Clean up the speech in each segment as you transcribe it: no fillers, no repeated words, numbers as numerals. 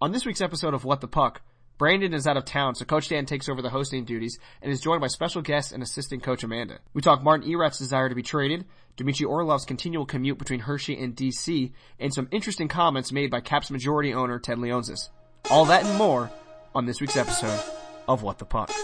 On this week's episode of What the Puck, Brandon is out of town, so Coach Dan takes over the hosting duties and is joined by special guest and assistant coach Amanda. We talk Martin Erat's desire to be traded, Dmitry Orlov's continual commute between Hershey and DC, and some interesting comments made by Caps majority owner Ted Leonsis. All that and more on this week's episode of What the Puck.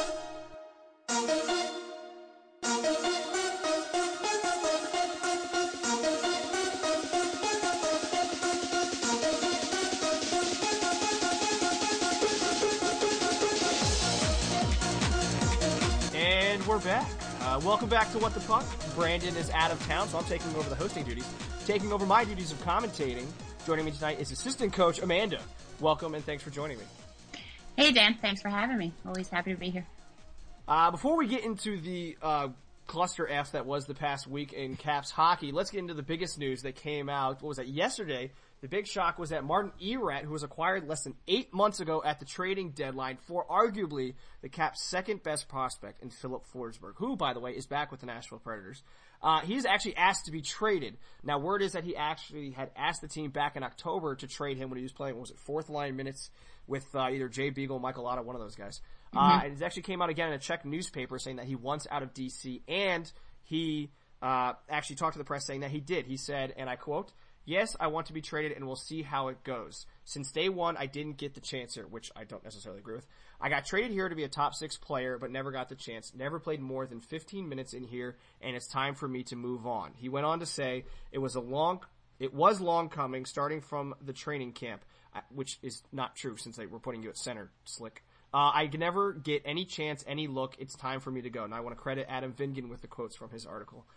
We're back. Welcome back to What the Puck. Brandon is out of town, so I'm taking over the hosting duties. Taking over my duties of commentating. Joining me tonight is assistant coach Amanda. Welcome and thanks for joining me. Hey Dan, thanks for having me. Always happy to be here. Before we get into the cluster F that was the past week in Caps hockey, let's get into the biggest news that came out. What was that? Yesterday. The big shock was that Martin Erat, who was acquired less than 8 months ago at the trading deadline for arguably the Caps' second best prospect in Philip Forsberg, who, by the way, is back with the Nashville Predators. He's actually asked to be traded. Now, word is that he actually had asked the team back in October to trade him when he was playing, what was it, fourth line minutes with either Jay Beagle, Michael Latta, one of those guys. And it actually came out again in a Czech newspaper saying that he wants out of D.C., and he actually talked to the press saying that he did. He said, and I quote, "Yes, I want to be traded and we'll see how it goes. Since day one, I didn't get the chance here," which I don't necessarily agree with. "I got traded here to be a top 6 player, but never got the chance. Never played more than 15 minutes in here, and it's time for me to move on." He went on to say, it was long coming, starting from the training camp, which is not true since they were putting you at center, Slick. I can never get any chance, any look. It's time for me to go. And I want to credit Adam Vingan with the quotes from his article.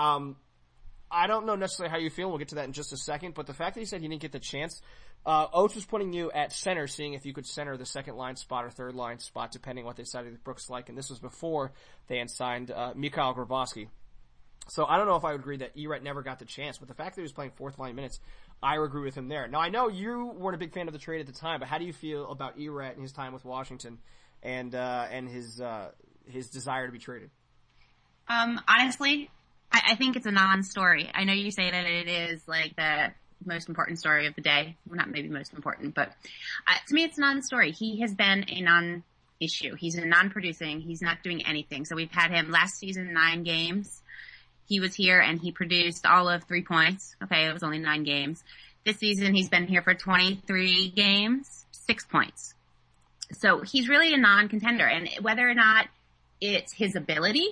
I don't know necessarily how you feel. We'll get to that in just a second. But the fact that he said he didn't get the chance, Oates was putting you at center, seeing if you could center the second line spot or third line spot, depending on what they decided with Brooks like. And this was before they had signed Mikhail Grabowski. So I don't know if I would agree that Erat never got the chance. But the fact that he was playing fourth line minutes, I agree with him there. Now, I know you weren't a big fan of the trade at the time, but how do you feel about Erat and his time with Washington and his desire to be traded? Honestly, I think it's a non-story. I know you say that it is like the most important story of the day. Well, not maybe most important, but to me it's a non-story. He has been a non-issue. He's a non-producing. He's not doing anything. So we've had him last season 9 games. He was here and he produced all of 3 points. Okay, it was only 9 games. This season he's been here for 23 games, 6 points. So he's really a non-contender. And whether or not it's his ability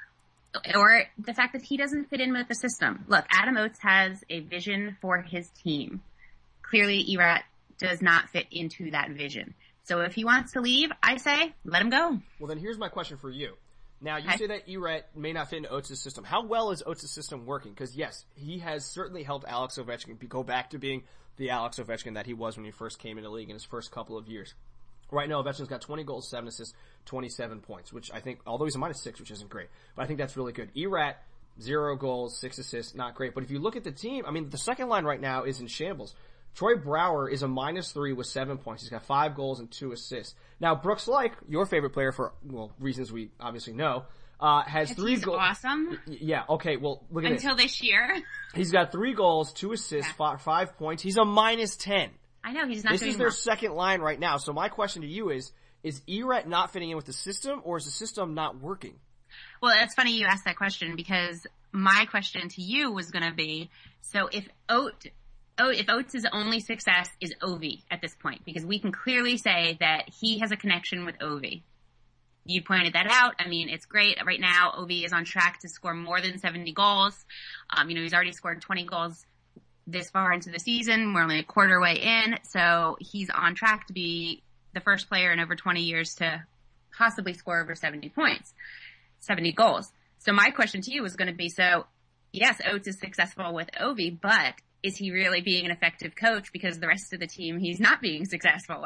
or the fact that he doesn't fit in with the system. Look, Adam Oates has a vision for his team. Clearly, Erat does not fit into that vision. So if he wants to leave, I say, let him go. Well, then here's my question for you. Now, you say that Erat may not fit into Oates' system. How well is Oates' system working? Because, yes, he has certainly helped Alex Ovechkin go back to being the Alex Ovechkin that he was when he first came into the league in his first couple of years. Right now, Ovechkin's got 20 goals, 7 assists, 27 points, which I think, although he's a -6, which isn't great, but I think that's really good. Erat, 0 goals, 6 assists, not great. But if you look at the team, I mean, the second line right now is in shambles. Troy Brouwer is a -3 with 7 points. He's got 5 goals and 2 assists. Now, Brooks Laich, your favorite player for, well, reasons we obviously know, has 3 goals. He's awesome. Yeah, okay, well, look at Until this year. He's got 3 goals, 2 assists, 5 points. He's a -10. I know, he's not This doing is their well. second line right now. So my question to you is Erat not fitting in with the system, or is the system not working? Well, it's funny you asked that question because my question to you was going to be, so if Oates' only success is Ovi at this point, because we can clearly say that he has a connection with Ovi. You pointed that out. I mean, it's great. Right now, Ovi is on track to score more than 70 goals. He's already scored 20 goals this far into the season. We're only a quarter way in, so he's on track to be the first player in over 20 years to possibly score over 70 points, 70 goals. So my question to you was going to be, so yes, Oates is successful with Ovi, but is he really being an effective coach because the rest of the team he's not being successful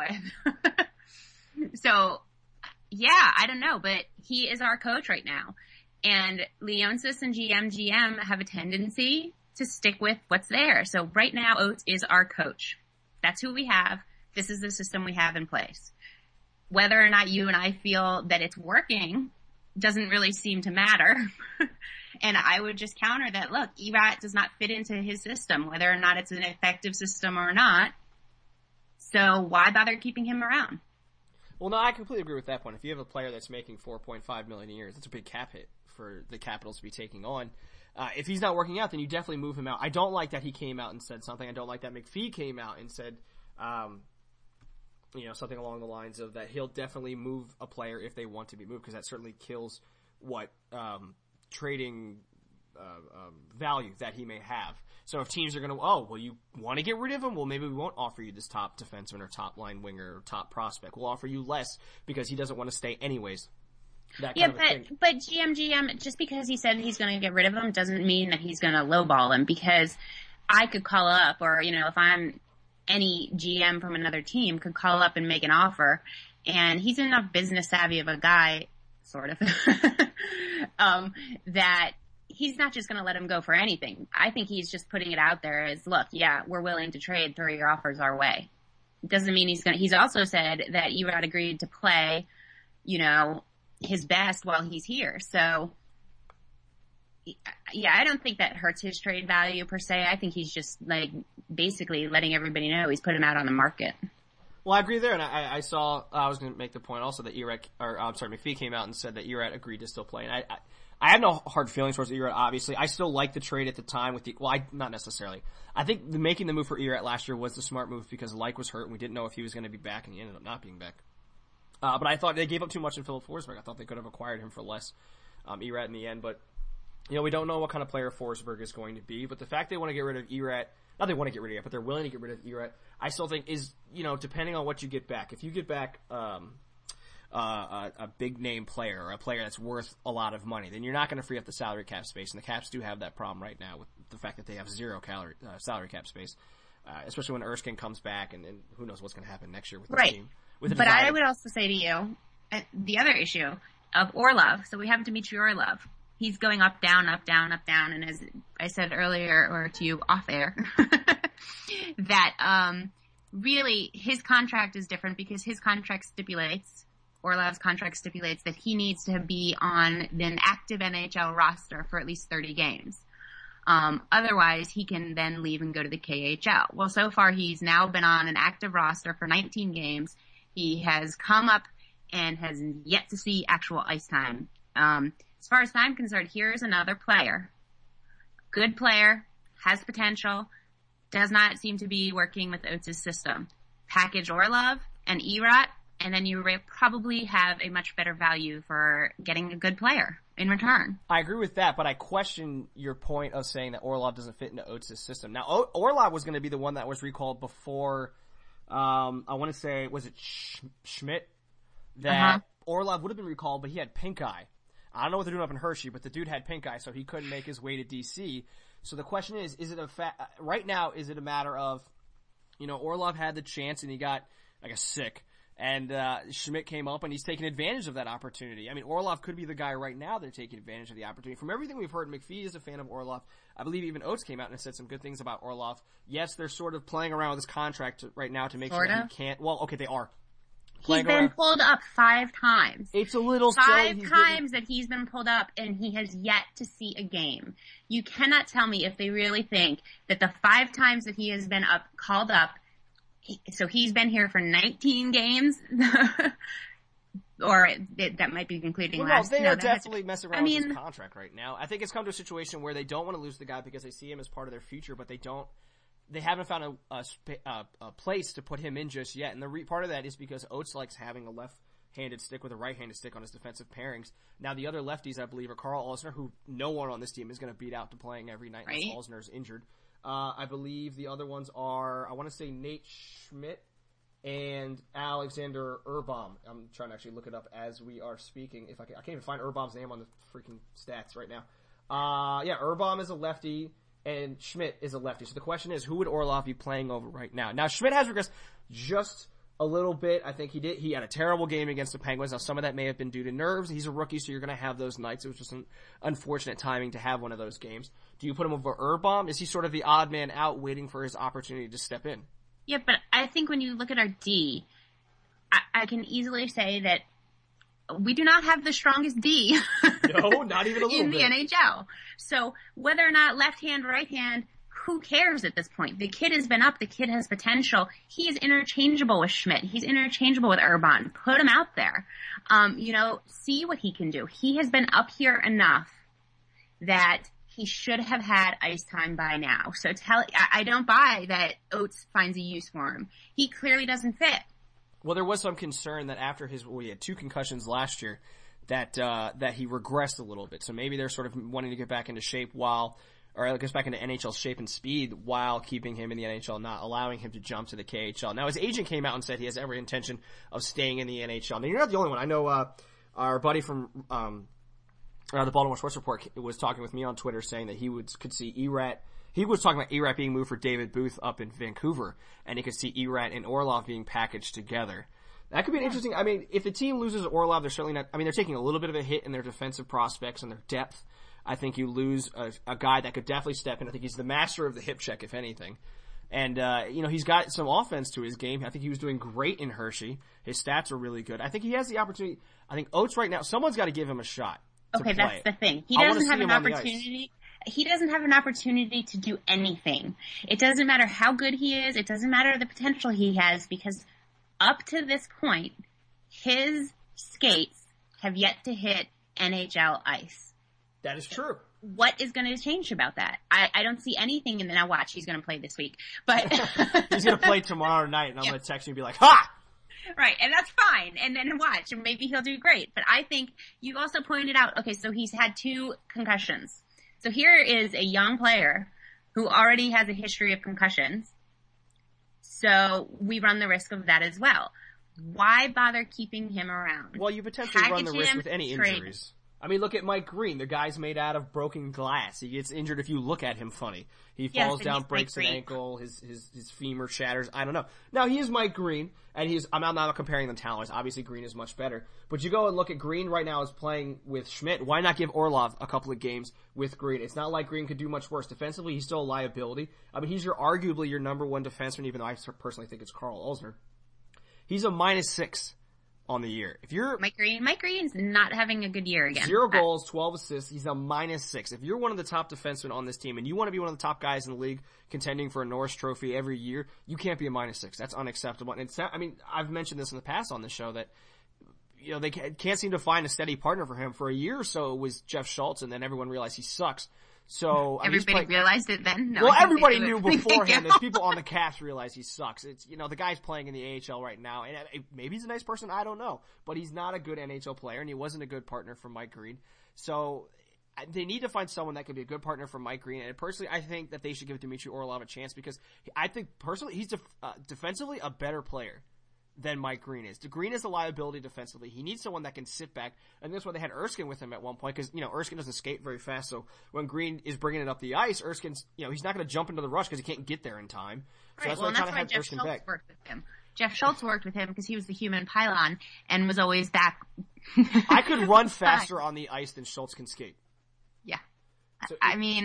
with? So yeah, I don't know, but he is our coach right now. And Leonsis and GM have a tendency to stick with what's there. So right now, Oates is our coach. That's who we have. This is the system we have in place. Whether or not you and I feel that it's working doesn't really seem to matter. And I would just counter that, look, Erat does not fit into his system, whether or not it's an effective system or not. So why bother keeping him around? Well, no, I completely agree with that point. If you have a player that's making $4.5 million a year, that's a big cap hit for the Capitals to be taking on. If he's not working out, then you definitely move him out. I don't like that he came out and said something. I don't like that McPhee came out and said, something along the lines of that he'll definitely move a player if they want to be moved, because that certainly kills what trading value that he may have. So if teams are going to, you want to get rid of him? Well, maybe we won't offer you this top defenseman or top line winger or top prospect. We'll offer you less because he doesn't want to stay anyways. But GM, just because he said he's going to get rid of him doesn't mean that he's going to lowball him, because I could call up, or, if I'm any GM from another team, could call up and make an offer, and he's enough business savvy of a guy, sort of, that he's not just going to let him go for anything. I think he's just putting it out there as, look, yeah, we're willing to trade, throw your offers our way. It doesn't mean he's also said that Erat agreed to play, his best while he's here. So, yeah, I don't think that hurts his trade value per se. I think he's just basically letting everybody know he's put him out on the market. Well, I agree there, and I was going to make the point also that McPhee came out and said that Erat agreed to still play, and I have no hard feelings towards Erat, obviously. I still like the trade at the time not necessarily. I think making the move for Erat last year was the smart move because Like was hurt and we didn't know if he was going to be back, and he ended up not being back. But I thought they gave up too much in Philip Forsberg. I thought they could have acquired him for less, Erat in the end, but we don't know what kind of player Forsberg is going to be, but the fact they want to get rid of Erat, not they want to get rid of Erat, but they're willing to get rid of Erat, I still think is, depending on what you get back. If you get back, a big name player or a player that's worth a lot of money, then you're not going to free up the salary cap space, and the Caps do have that problem right now with the fact that they have zero salary cap space, especially when Erskine comes back, and who knows what's going to happen next year with the team. But I would also say to you, the other issue of Orlov, so we have Dmitry Orlov. He's going up, down, and as I said earlier, or to you off air, that really his contract is different because his contract stipulates, Orlov's contract stipulates that he needs to be on an active NHL roster for at least 30 games. Otherwise, he can then leave and go to the KHL. Well, so far he's now been on an active roster for 19 games. He has come up and has yet to see actual ice time. As far as I'm concerned, here's another player. Good player, has potential, does not seem to be working with Oates' system. Package Orlov and Erat, and then you probably have a much better value for getting a good player in return. I agree with that, but I question your point of saying that Orlov doesn't fit into Oates' system. Now, Orlov was going to be the one that was recalled before, I want to say, was it Schmidt? That Orlov would have been recalled, but he had pink eye. I don't know what they're doing up in Hershey, but the dude had pink eye, so he couldn't make his way to DC. So the question is it right now, is it a matter of, Orlov had the chance and he got, sick. And Schmidt came up and he's taking advantage of that opportunity. I mean, Orlov could be the guy right now they're taking advantage of the opportunity. From everything we've heard, McPhee is a fan of Orlov. I believe even Oates came out and said some good things about Orlov. Yes, they're sort of playing around with his contract right now to make sure he can't. Well, okay, they are. He's been pulled up 5 times. It's a little silly. 5 times that he's been pulled up and he has yet to see a game. You cannot tell me if they really think that the 5 times that he has been called up, so he's been here for 19 games, or that might be including last. They are definitely messing around with his contract right now. I think it's come to a situation where they don't want to lose the guy because they see him as part of their future, but they haven't found a place to put him in just yet. And part of that is because Oates likes having a left-handed stick with a right-handed stick on his defensive pairings. Now, the other lefties, I believe, are Carl Alsner, who no one on this team is going to beat out to playing every night unless Alsner is injured. I believe the other ones are, I want to say Nate Schmidt and Alexander Urbaum. I'm trying to actually look it up as we are speaking. I can't even find Urbaum's name on the freaking stats right now. Urbaum is a lefty and Schmidt is a lefty. So the question is, who would Orlov be playing over right now? Now, Schmidt has regressed just a little bit. I think he had a terrible game against the Penguins. Now, some of that may have been due to nerves. He's a rookie, so you're going to have those nights. It was just an unfortunate timing to have one of those games. Do you put him over Urbaum? Is he sort of the odd man out waiting for his opportunity to step in? Yeah, but I think when you look at our D, I can easily say that we do not have the strongest D. No, not even a little in bit. the NHL. So whether or not left hand, right hand, who cares at this point? The kid has been up. The kid has potential. He is interchangeable with Schmidt. He's interchangeable with Urban. Put him out there. See what he can do. He has been up here enough that he should have had ice time by now. So I don't buy that Oates finds a use for him. He clearly doesn't fit. Well, there was some concern that after he had 2 concussions last year, that he regressed a little bit. So maybe they're sort of wanting to get back into shape gets back into NHL shape and speed while keeping him in the NHL, not allowing him to jump to the KHL. Now, his agent came out and said he has every intention of staying in the NHL. Now, you're not the only one. I know, our buddy from, the Baltimore Sports Report was talking with me on Twitter saying that he could see Erat. He was talking about Erat being moved for David Booth up in Vancouver, and he could see Erat and Orlov being packaged together. That could be an interesting, if the team loses Orlov, they're certainly not, they're taking a little bit of a hit in their defensive prospects and their depth. I think you lose a guy that could definitely step in. I think he's the master of the hip check, if anything. And, he's got some offense to his game. I think he was doing great in Hershey. His stats are really good. I think he has the opportunity. I think Oates right now, someone's got to give him a shot. Okay, that's the thing. He doesn't have an opportunity. He doesn't have an opportunity to do anything. It doesn't matter how good he is. It doesn't matter the potential he has, because up to this point, his skates have yet to hit NHL ice. That is true. What is going to change about that? I don't see anything in the, now watch, he's going to play this week, but he's going to play tomorrow night, and I'm going to text you and be like, ha! Right, and that's fine, and then watch, and maybe he'll do great. But I think you also pointed out, okay, so he's had 2 concussions. So here is a young player who already has a history of concussions. So we run the risk of that as well. Why bother keeping him around? Well, you potentially run the risk with any injuries. Look at Mike Green. The guy's made out of broken glass. He gets injured if you look at him funny. He falls down, breaks an ankle, his femur shatters. I don't know. Now, he is Mike Green, and I'm not comparing them talents. Obviously, Green is much better. But you go and look at Green right now is playing with Schmidt. Why not give Orlov a couple of games with Green? It's not like Green could do much worse. Defensively, he's still a liability. He's arguably your number 1 defenseman, even though I personally think it's Carl Ulzner. He's a -6. On the year. If you're Mike Green's not having a good year again. 0 goals, 12 assists, he's a -6. If you're one of the top defensemen on this team and you want to be one of the top guys in the league contending for a Norris Trophy every year, you can't be a -6. That's unacceptable. And I've mentioned this in the past on the show that they can't seem to find a steady partner for him. For a year or so it was Jeff Schultz, and then everyone realized he sucks. So everybody realized it then? No, well, everybody knew beforehand. There's people on the Caps realize he sucks. It's, the guy's playing in the AHL right now, and maybe he's a nice person, I don't know. But he's not a good NHL player, and he wasn't a good partner for Mike Green. So they need to find someone that could be a good partner for Mike Green. And personally, I think that they should give Dmitry Orlov a chance, because I think personally he's defensively a better player than Mike Green is. Green is a liability defensively. He needs someone that can sit back, and that's why they had Erskine with him at one point, because Erskine doesn't skate very fast. So when Green is bringing it up the ice, Erskine's he's not going to jump into the rush because he can't get there in time. So right. That's why Jeff Schultz worked with him. Jeff Schultz worked with him because he was the human pylon and was always back. I could run faster on the ice than Schultz can skate. Yeah. But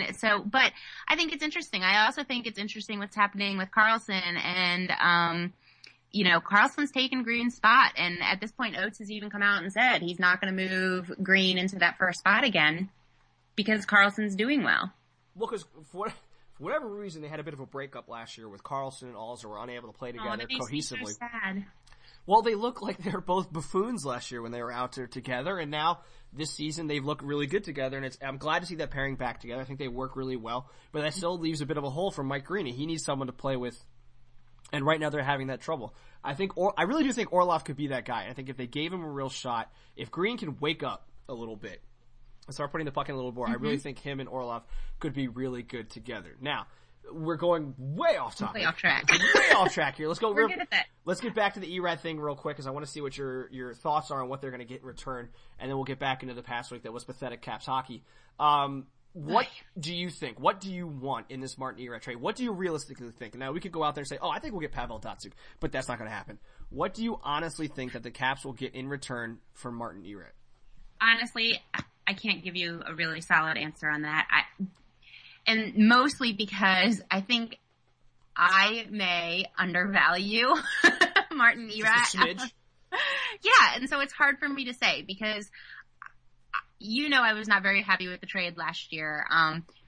I think it's interesting. I also think it's interesting what's happening with Karlsson, and Karlsson's taken Green's spot, and at this point, Oates has even come out and said he's not going to move Green into that first spot again because Karlsson's doing well. Well, because for whatever reason, they had a bit of a breakup last year with Karlsson and Alzer were unable to play together cohesively. So sad. Well, they look like they were both buffoons last year when they were out there together, and now this season they've looked really good together, and I'm glad to see that pairing back together. I think they work really well, but that still leaves a bit of a hole for Mike Green. He needs someone to play with. And right now they're having that trouble. I really do think Orlov could be that guy. I think if they gave him a real shot, if Green can wake up a little bit and start putting the puck in a little more, I really think him and Orlov could be really good together. Now, we're going way off topic. Way off track. Way off track here. Let's go. We're good at that. Let's get back to the Erad thing real quick, because I want to see what your thoughts are on what they're going to get in return, and then we'll get back into the past week that was pathetic Caps hockey. What do you think? What do you want in this Martin Erat trade? What do you realistically think? Now, we could go out there and say, I think we'll get Pavel Datsyuk, but that's not going to happen. What do you honestly think that the Caps will get in return for Martin Erat? Honestly, I can't give you a really solid answer on that. And mostly because I think I may undervalue Martin Erat. Just a smidge? Yeah, and so it's hard for me to say because I was not very happy with the trade last year.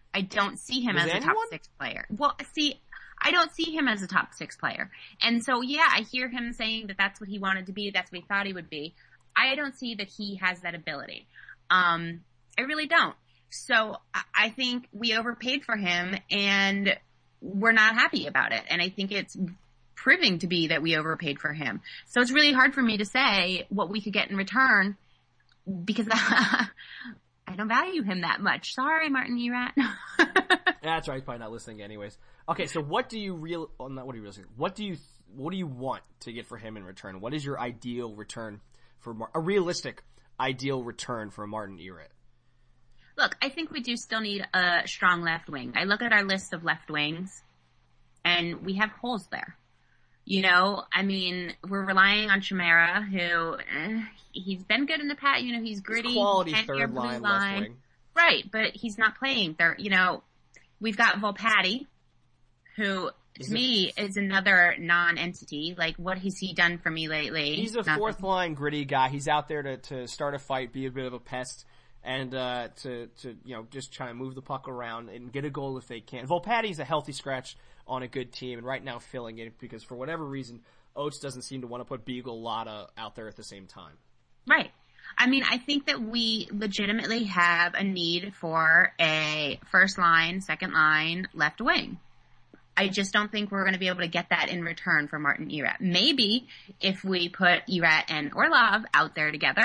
I don't see him Was as a anyone? top 6 player. Well, see, I don't see him as a top 6 player. And so, yeah, I hear him saying that that's what he wanted to be. That's what he thought he would be. I don't see that he has that ability. I really don't. So I think we overpaid for him and we're not happy about it. And I think it's proving to be that we overpaid for him. So it's really hard for me to say what we could get in return because I don't value him that much. Sorry, Martin Erat. That's right. He's probably not listening anyways. Okay, so what do you what do you want to get for him in return? What is your ideal return for a realistic ideal return for Martin Erat? Look, I think we do still need a strong left wing. I look at our list of left wings and we have holes there. You know, I mean, we're relying on Chimera, who he's been good in the past. You know, he's gritty, quality third line left wing, right? But he's not playing third. You know, we've got Volpatti, who to me is another non-entity. Like, what has he done for me lately? He's a fourth line gritty guy. He's out there to start a fight, be a bit of a pest, and to you know just try to move the puck around and get a goal if they can. Volpatti's a healthy scratch on a good team, and right now filling it because for whatever reason, Oates doesn't seem to want to put Beagle Lotta out there at the same time. Right. I mean, I think that we legitimately have a need for a first line, second line, left wing. I just don't think we're going to be able to get that in return for Martin Erat. Maybe if we put Erat and Orlov out there together.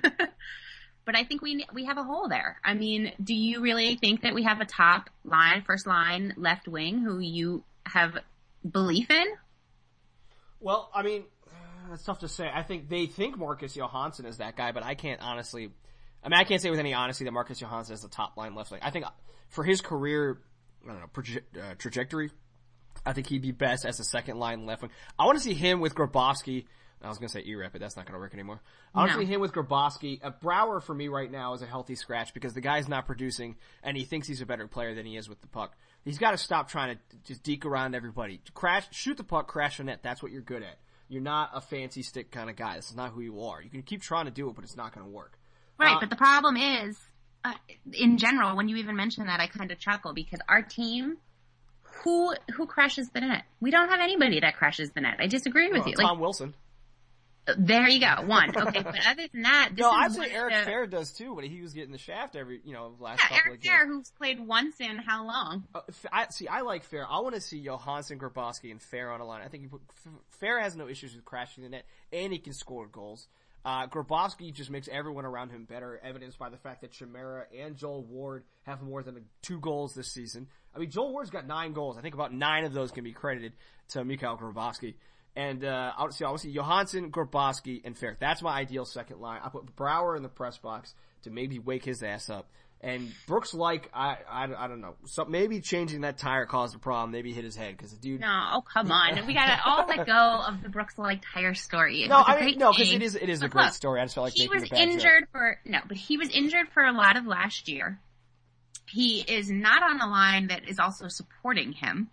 But I think we have a hole there. I mean, do you really think that we have a top line, first line, left wing who you have belief in? Well, I mean, that's tough to say. I think they think Marcus Johansson is that guy, but I can't honestly. I mean, I can't say with any honesty that Marcus Johansson is the top line left wing. I think for his career, I don't know, trajectory, I think he'd be best as a second line left wing. I want to see him with Grabowski. I was going to say Erat, but that's not going to work anymore. I want to see him with Grabowski. Brower for me right now is a healthy scratch because the guy's not producing and he thinks he's a better player than he is with the puck. He's got to stop trying to just deke around everybody. Shoot the puck, crash the net. That's what you're good at. You're not a fancy stick kind of guy. This is not who you are. You can keep trying to do it, but it's not going to work. Right, but the problem is, in general, when you even mention that, I kind of chuckle because our team, who crashes the net? We don't have anybody that crashes the net. I disagree with you. Tom Wilson. There you go. One. Okay. But other than that, I'd say Eric Fair does too, but he was getting the shaft last couple Eric of games. Fair, who's played once in how long? I like Fair. I want to see Johansson, Grabowski, and Fair on a line. I think Fair has no issues with crashing the net, and he can score goals. Grabowski just makes everyone around him better, evidenced by the fact that Chimera and Joel Ward have more than 2 goals this season. I mean, Joel Ward's got 9 goals. I think about 9 of those can be credited to Mikhail Grabowski. And I want to see Johansson, Grabowski, and Fair. That's my ideal second line. I put Brower in the press box to maybe wake his ass up. And Brooks I don't know. So maybe changing that tire caused a problem. Maybe hit his head because the dude. No, come on. We gotta all let go of the Brooks tire story. Because it is a great story. I just felt like he making was a bad injured joke. but he was injured for a lot of last year. He is not on a line that is also supporting him.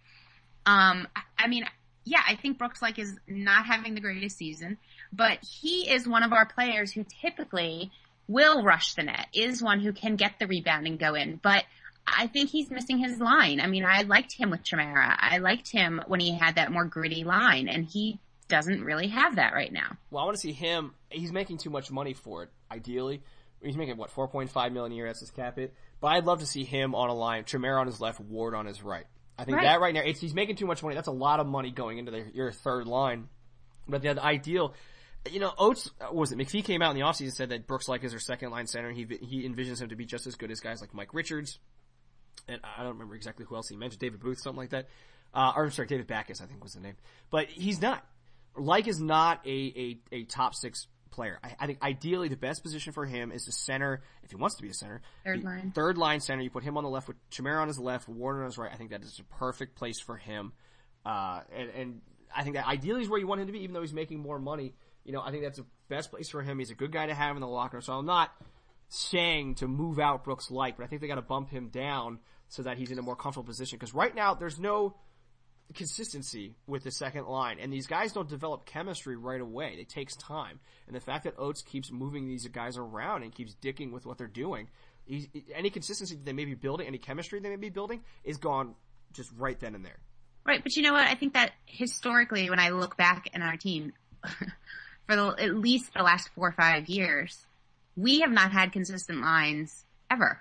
I mean. Yeah, I think Brooks is not having the greatest season, but he is one of our players who typically will rush the net, is one who can get the rebound and go in, but I think he's missing his line. I mean, I liked him with Chimera. I liked him when he had that more gritty line, and he doesn't really have that right now. Well, I want to see him. He's making too much money for it, ideally. He's making, $4.5 million a year, that's his cap hit, but I'd love to see him on a line, Chimera on his left, Ward on his right. I think that right now, he's making too much money. That's a lot of money going into your third line. But the ideal, Oates, McPhee came out in the offseason and said that Brooks is their second line center. He envisions him to be just as good as guys like Mike Richards. And I don't remember exactly who else he mentioned, David Booth, something like that. David Backes, I think was the name. But he's not. Is not a top 6 player. I think ideally the best position for him is the center, if he wants to be a center. Third line center. You put him on the left with Chimera on his left, Warner on his right. I think that is a perfect place for him. And I think that ideally is where you want him to be, even though he's making more money. I think that's the best place for him. He's a good guy to have in the locker room. So I'm not saying to move out Brooks Light, but I think they got to bump him down so that he's in a more comfortable position. Because right now there's no consistency with the second line, and these guys don't develop chemistry right away. It takes time, and the fact that Oates keeps moving these guys around and keeps dicking with what they're doing, Any consistency that they may be building, any chemistry they may be building, is gone just right then and there. Right, but you know what? I think that historically, when I look back in our team, for at least the last 4 or 5 years, we have not had consistent lines ever.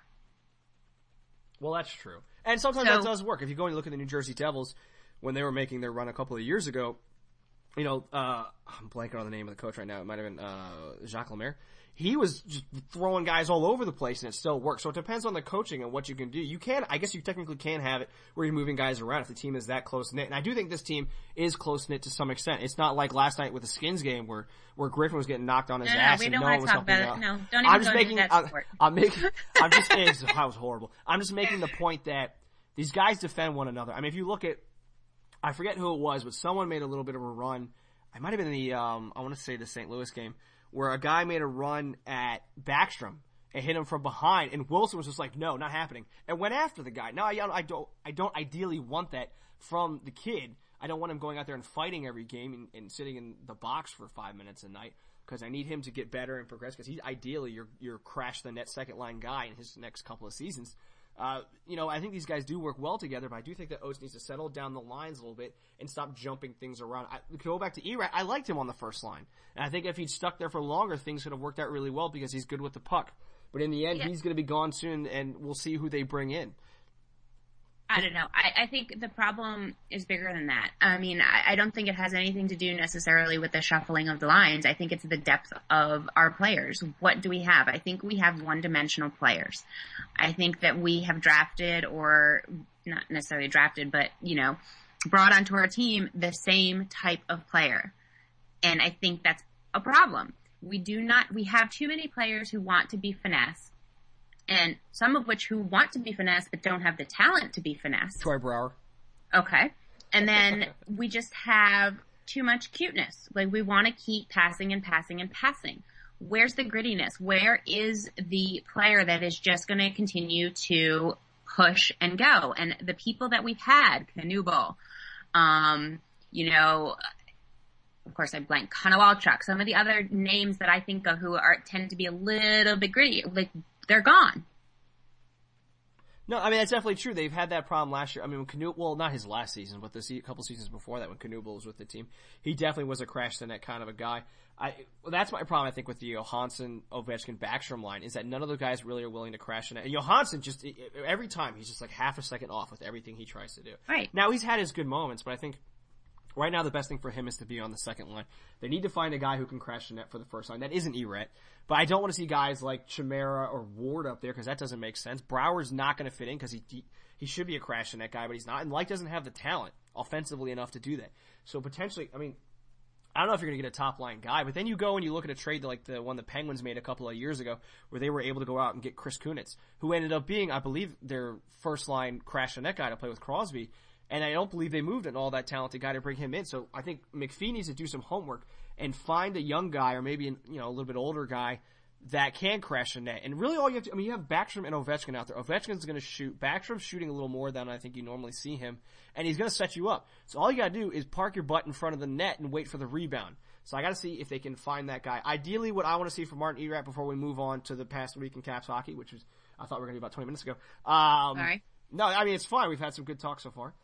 Well, that's true. And sometimes that does work. If you go and look at the New Jersey Devils, when they were making their run a couple of years ago, you know, I'm blanking on the name of the coach right now. It might have been Jacques Lemaire. He was just throwing guys all over the place, and it still works. So it depends on the coaching and what you can do. I guess you technically can have it where you're moving guys around if the team is that close-knit. And I do think this team is close-knit to some extent. It's not like last night with the Skins game where Griffin was getting knocked on his ass and no one was helping out. No, don't even go into that sport. That was horrible. I'm just making the point that these guys defend one another. I mean, if you look at, I forget who it was, but someone made a little bit of a run. I might have been the, I want to say the St. Louis game, where a guy made a run at Backstrom and hit him from behind, and Wilson was just like, no, not happening, and went after the guy. Now, I don't ideally want that from the kid. I don't want him going out there and fighting every game and sitting in the box for 5 minutes a night, because I need him to get better and progress, because he's ideally your crash the net second line guy in his next couple of seasons. You know, I think these guys do work well together, but I do think that Oates needs to settle down the lines a little bit and stop jumping things around. Go back to Erat. I liked him on the first line. And I think if he'd stuck there for longer, things could have worked out really well because he's good with the puck. But in the end, he's going to be gone soon, and we'll see who they bring in. I don't know. I think the problem is bigger than that. I mean, I don't think it has anything to do necessarily with the shuffling of the lines. I think it's the depth of our players. What do we have? I think we have one-dimensional players. I think that we have drafted, or not necessarily drafted, but, you know, brought onto our team the same type of player. And I think that's a problem. We have too many players who want to be finesse. And some of which who want to be finessed but don't have the talent to be finessed. Troy Brouwer. Okay. And then we just have too much cuteness. Like, we want to keep passing and passing and passing. Where's the grittiness? Where is the player that is just going to continue to push and go? And the people that we've had, Knuble, you know, of course I blank, Konowalchuk, some of the other names that I think of who tend to be a little bit gritty, like, they're gone. No, I mean, that's definitely true. They've had that problem last year. I mean, when Knuble, well, not his last season, but the couple seasons before that when Knuble was with the team, he definitely was a crash the net kind of a guy. That's my problem, I think, with the Johansson, Ovechkin, Backstrom line, is that none of the guys really are willing to crash the net. And Johansson just, every time, he's just like half a second off with everything he tries to do. Right. Now, he's had his good moments, but I think right now the best thing for him is to be on the second line. They need to find a guy who can crash the net for the first line. That isn't Eret. But I don't want to see guys like Chimera or Ward up there because that doesn't make sense. Brouwer's not going to fit in because he should be a crash the net guy, but he's not. And Light doesn't have the talent offensively enough to do that. So potentially, I mean, I don't know if you're going to get a top line guy, but then you go and you look at a trade like the one the Penguins made a couple of years ago where they were able to go out and get Chris Kunitz, who ended up being, I believe, their first line crash the net guy to play with Crosby. And I don't believe they moved an all that talented guy to bring him in. So I think McPhee needs to do some homework and find a young guy or maybe a little bit older guy that can crash the net. And really all you have to, I mean, you have Backstrom and Ovechkin out there. Ovechkin's going to shoot. Backstrom's shooting a little more than I think you normally see him. And he's going to set you up. So all you got to do is park your butt in front of the net and wait for the rebound. So I got to see if they can find that guy. Ideally, what I want to see from Martin Erat before we move on to the past week in Caps hockey, which was, I thought we were going to be about 20 minutes ago. All right. No, I mean, it's fine. We've had some good talk so far.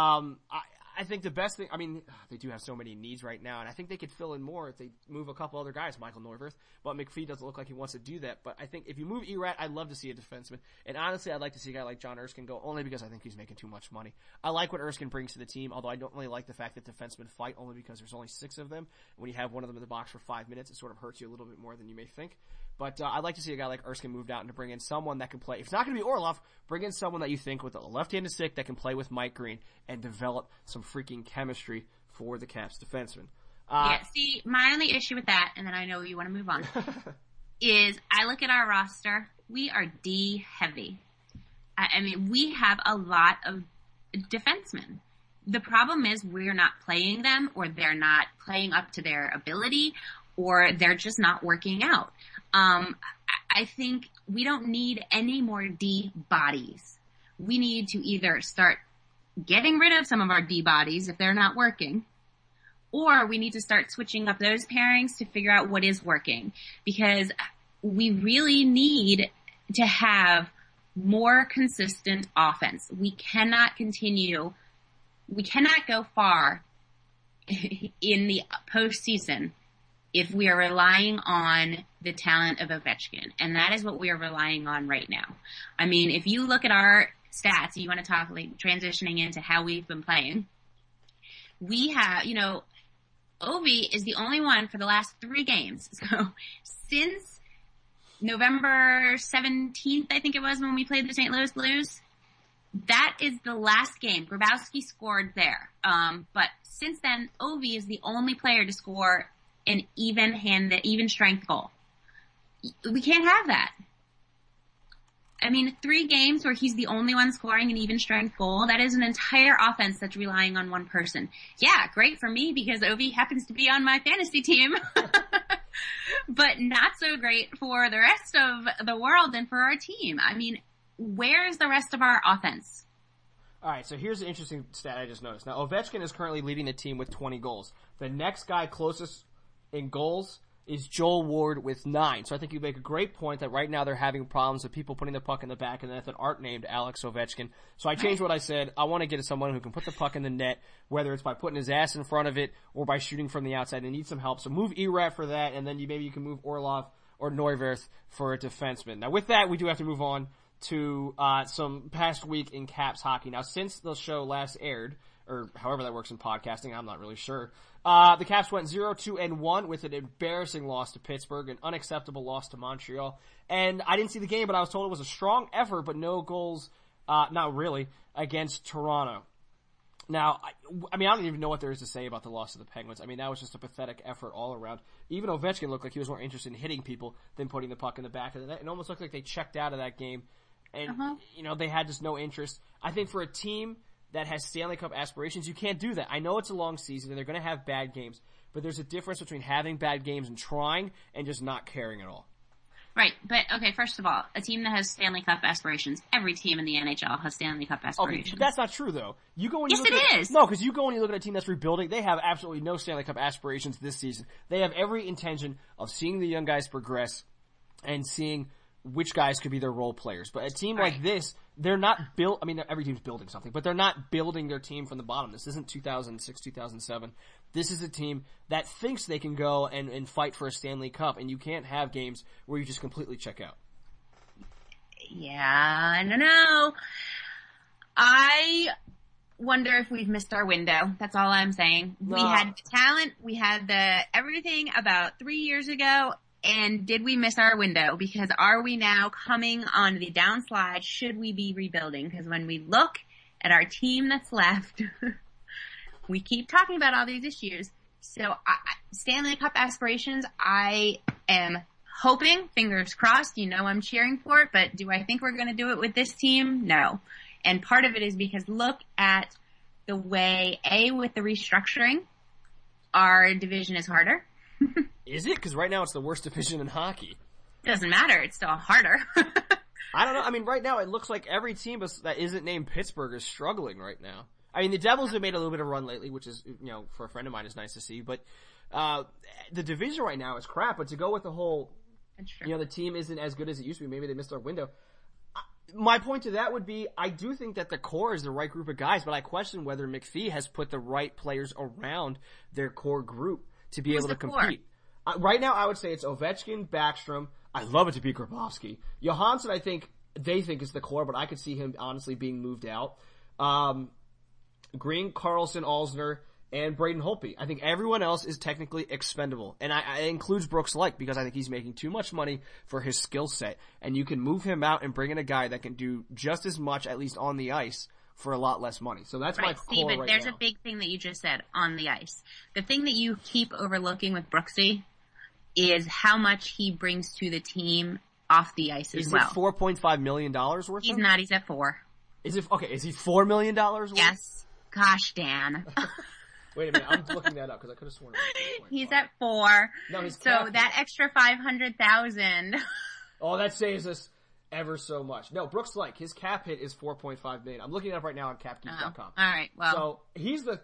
I think the best thing, I mean, they do have so many needs right now, and I think they could fill in more if they move a couple other guys, Michael Neuwirth, but McPhee doesn't look like he wants to do that. But I think if you move Erat, I'd love to see a defenseman. And honestly, I'd like to see a guy like John Erskine go, only because I think he's making too much money. I like what Erskine brings to the team, although I don't really like the fact that defensemen fight only because there's only 6 of them. When you have one of them in the box for 5 minutes, it sort of hurts you a little bit more than you may think. But I'd like to see a guy like Erskine moved out and to bring in someone that can play. If it's not going to be Orlov, bring in someone that you think with a left-handed stick that can play with Mike Green and develop some freaking chemistry for the Caps defenseman. See, my only issue with that, and then I know you want to move on, is I look at our roster. We are D-heavy. I mean, we have a lot of defensemen. The problem is we're not playing them, or they're not playing up to their ability, or they're just not working out. I think we don't need any more D bodies. We need to either start getting rid of some of our D bodies if they're not working, or we need to start switching up those pairings to figure out what is working, because we really need to have more consistent offense. We cannot go far in the postseason if we are relying on the talent of Ovechkin. And that is what we are relying on right now. I mean, if you look at our stats, you want to talk like transitioning into how we've been playing. We have, Ovi is the only one for the last 3 games. So since November 17th, I think it was when we played the St. Louis Blues, that is the last game. Grabowski scored there. But since then, Ovi is the only player to score an even strength goal. We can't have that. I mean, 3 games where he's the only one scoring an even strength goal, that is an entire offense that's relying on one person. Yeah, great for me because Ovi happens to be on my fantasy team. But not so great for the rest of the world and for our team. I mean, where's the rest of our offense? All right, so here's an interesting stat I just noticed. Now, Ovechkin is currently leading the team with 20 goals. The next guy closest in goals is Joel Ward with 9. So I think you make a great point that right now they're having problems with people putting the puck in the back, and that's an art named Alex Ovechkin. So I changed what I said. I want to get someone who can put the puck in the net, whether it's by putting his ass in front of it or by shooting from the outside. They need some help. So move Erat for that, and then maybe you can move Orlov or Neuwirth for a defenseman. Now with that, we do have to move on to some past week in Caps hockey. Now since the show last aired, or however that works in podcasting, I'm not really sure. The Caps went 0-2-1 with an embarrassing loss to Pittsburgh, an unacceptable loss to Montreal. And I didn't see the game, but I was told it was a strong effort, but no goals, not really, against Toronto. Now, I don't even know what there is to say about the loss of the Penguins. I mean, that was just a pathetic effort all around. Even Ovechkin looked like he was more interested in hitting people than putting the puck in the back of the net. It almost looked like they checked out of that game. And, they had just no interest. I think for a team that has Stanley Cup aspirations, you can't do that. I know it's a long season and they're going to have bad games, but there's a difference between having bad games and trying and just not caring at all. Right, but okay, first of all, a team that has Stanley Cup aspirations, every team in the NHL has Stanley Cup aspirations. Okay, that's not true though. You go and yes, it is. No, because you go and you look at a team that's rebuilding, they have absolutely no Stanley Cup aspirations this season. They have every intention of seeing the young guys progress and seeing which guys could be their role players. But a team like this, they're not built, every team's building something, but they're not building their team from the bottom. This isn't 2006, 2007. This is a team that thinks they can go and fight for a Stanley Cup, and you can't have games where you just completely check out. Yeah, I don't know. I wonder if we've missed our window. That's all I'm saying. No. We had the talent, we had the everything about 3 years ago, and did we miss our window? Because are we now coming on the downslide? Should we be rebuilding? Because when we look at our team that's left, we keep talking about all these issues. So Stanley Cup aspirations, I am hoping, fingers crossed, I'm cheering for it, but do I think we're going to do it with this team? No. And part of it is because look at the way, with the restructuring, our division is harder. Is it? Because right now it's the worst division in hockey. Doesn't matter. It's still harder. I don't know. Right now it looks like every team that isn't named Pittsburgh is struggling right now. The Devils have made a little bit of a run lately, which is, for a friend of mine is nice to see. But the division right now is crap. But to go with the whole, the team isn't as good as it used to be. Maybe they missed our window. My point to that would be, I do think that the core is the right group of guys, but I question whether McPhee has put the right players around their core group to be able to compete. Right now, I would say it's Ovechkin, Backstrom. I love it to be Grabowski. Johansson, they think is the core, but I could see him honestly being moved out. Green, Carlson, Alsner, and Braden Holtby. I think everyone else is technically expendable. And it includes Brooks Lake because I think he's making too much money for his skill set. And you can move him out and bring in a guy that can do just as much, at least on the ice, for a lot less money. So that's my core Steven, right now. There's a big thing that you just said, on the ice. The thing that you keep overlooking with Brooksy is how much he brings to the team off the ice as well. Is it $4.5 million worth? He's not. He's at 4. Is he $4 million worth? Yes. Gosh, Dan. Wait a minute. I'm looking that up because I could have sworn it was 4.5. He's at 4. No, he's so that extra 500,000. Oh, that saves us ever so much. No, Brooks Lake, his cap hit is $4.5 million. I'm looking it up right now on capgeek.com. All right. Well, so he's the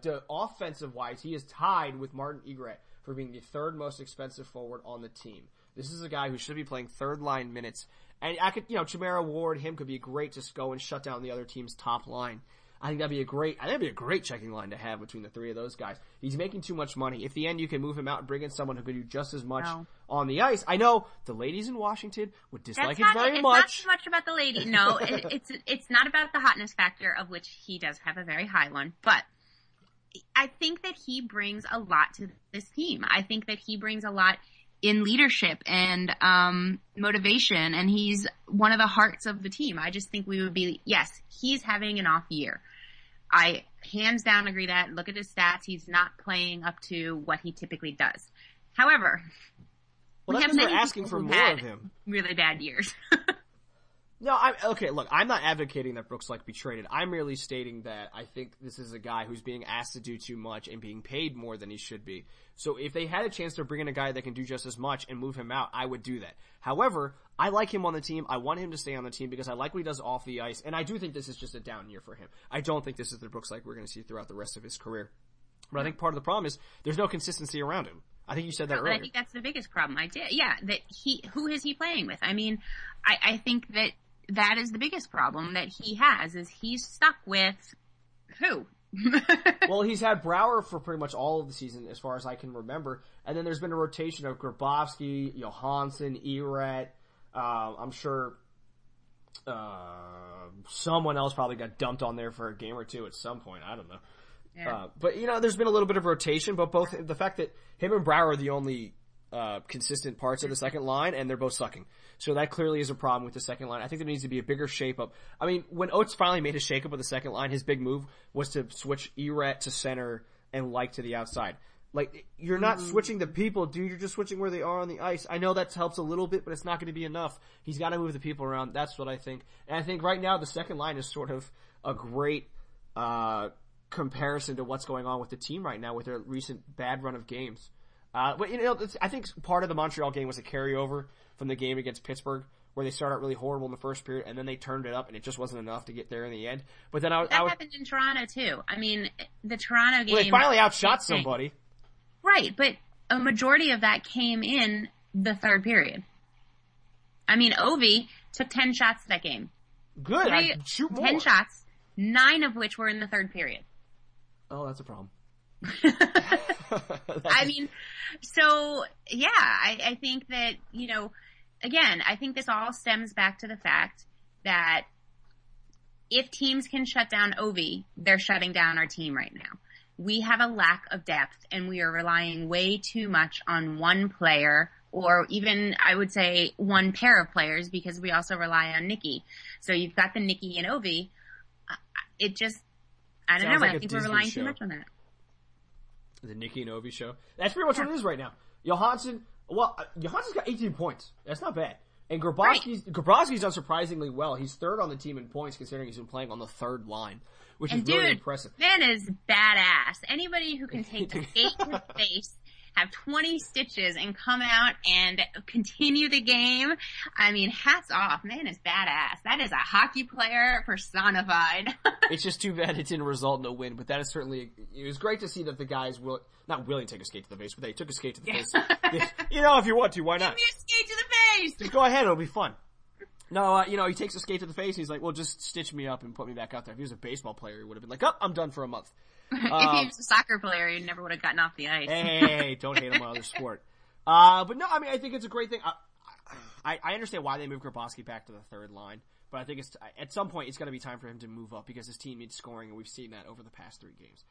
offensive wise, he is tied with Martin Egret for being the third most expensive forward on the team. This is a guy who should be playing third-line minutes. And Chimera Ward, him could be great to go and shut down the other team's top line. I think that'd be a great checking line to have between the three of those guys. He's making too much money. If the end you can move him out and bring in someone who can do just as much on the ice. I know the ladies in Washington would dislike it very much. It's not so much about the lady. No, it's not about the hotness factor, of which he does have a very high one. But I think that he brings a lot to this team. I think that he brings a lot in leadership and motivation, and he's one of the hearts of the team. I just think we would be, yes, he's having an off year. I hands down agree that. Look at his stats. He's not playing up to what he typically does. However, we have many asking for more of him. Really bad years. No, look, I'm not advocating that Brooks Laich be traded. I'm merely stating that I think this is a guy who's being asked to do too much and being paid more than he should be. So if they had a chance to bring in a guy that can do just as much and move him out, I would do that. However, I like him on the team. I want him to stay on the team because I like what he does off the ice, and I do think this is just a down year for him. I don't think this is the Brooks Laich we're going to see throughout the rest of his career. But I think part of the problem is there's no consistency around him. I think you said that earlier. I think that's the biggest problem. I did. Yeah, who is he playing with? I mean, I think that is the biggest problem that he has, is he's stuck with who? Well, he's had Brouwer for pretty much all of the season as far as I can remember. And then there's been a rotation of Grabowski, Johansson, Erat. I'm sure someone else probably got dumped on there for a game or two at some point. I don't know. Yeah. But, there's been a little bit of rotation, but both the fact that him and Brouwer are the only consistent parts of the second line, and they're both sucking. So that clearly is a problem with the second line. I think there needs to be a bigger shape-up. I mean, when Oates finally made a shake-up of the second line, his big move was to switch Erat to center and Laich to the outside. Like, you're not switching the people, dude. You're just switching where they are on the ice. I know that helps a little bit, but it's not going to be enough. He's got to move the people around. That's what I think. And I think right now the second line is sort of a great comparison to what's going on with the team right now with their recent bad run of games. But I think part of the Montreal game was a carryover from the game against Pittsburgh, where they started out really horrible in the first period, and then they turned it up, and it just wasn't enough to get there in the end. But then that happened in Toronto too. I mean, the Toronto game. Well, they finally outshot somebody. Right, but a majority of that came in the third period. I mean, Ovi took 10 shots that game. Good. I'd shoot more. 10 shots, 9 of which were in the third period. Oh, that's a problem. I mean, so, yeah, I think that, again, I think this all stems back to the fact that if teams can shut down Ovi, they're shutting down our team right now. We have a lack of depth, and we are relying way too much on one player, or even, I would say, one pair of players, because we also rely on Nikki. So you've got the Nikki and Ovi. It just, I don't know, like I think we're relying too much on that. The Nikki and Ovi show. That's pretty much what it is right now. Johansson's got 18 points. That's not bad. And Grabowski's done surprisingly well. He's third on the team in points, considering he's been playing on the third line, which is really impressive. Man is badass. Anybody who can take the skate to the face, have 20 stitches, and come out and continue the game, I mean, hats off. Man is badass. That is a hockey player personified. It's just too bad it didn't result in a win, but that is certainly, it was great to see that the guys not willing to take a skate to the face, but they took a skate to the face. If you want to, why not? Give me a skate to the face! Just go ahead, it'll be fun. No, he takes a skate to the face, and he's like, well, just stitch me up and put me back out there. If he was a baseball player, he would have been like, I'm done for a month. If he was a soccer player, he never would have gotten off the ice. Hey, don't hate him on other sport. But no, I mean, I think it's a great thing. I understand why they moved Grabowski back to the third line, but I think at some point it's going to be time for him to move up because his team needs scoring, and we've seen that over the past 3 games.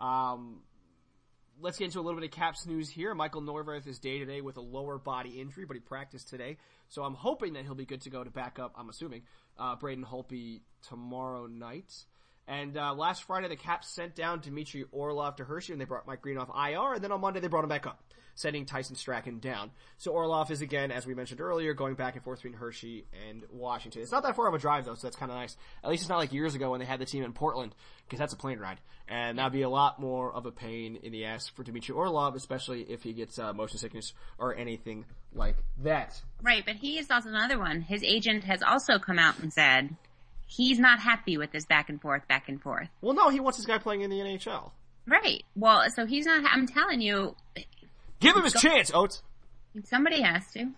Let's get into a little bit of Caps news here. Michael Neuvirth is day-to-day with a lower body injury, but he practiced today. So I'm hoping that he'll be good to go to back up, I'm assuming, Braden Holtby tomorrow night. And last Friday, the Caps sent down Dmitry Orlov to Hershey, and they brought Mike Green off IR, and then on Monday they brought him back up, sending Tyson Strachan down. So Orlov is, again, as we mentioned earlier, going back and forth between Hershey and Washington. It's not that far of a drive, though, so that's kind of nice. At least it's not like years ago when they had the team in Portland, because that's a plane ride. And that'd be a lot more of a pain in the ass for Dmitry Orlov, especially if he gets motion sickness or anything like that. Right, but he is also another one. His agent has also come out and said he's not happy with this back and forth. Well, no, he wants this guy playing in the NHL. Right. Well, so he's not, I'm telling you. Give him his chance, Oates. Somebody has to.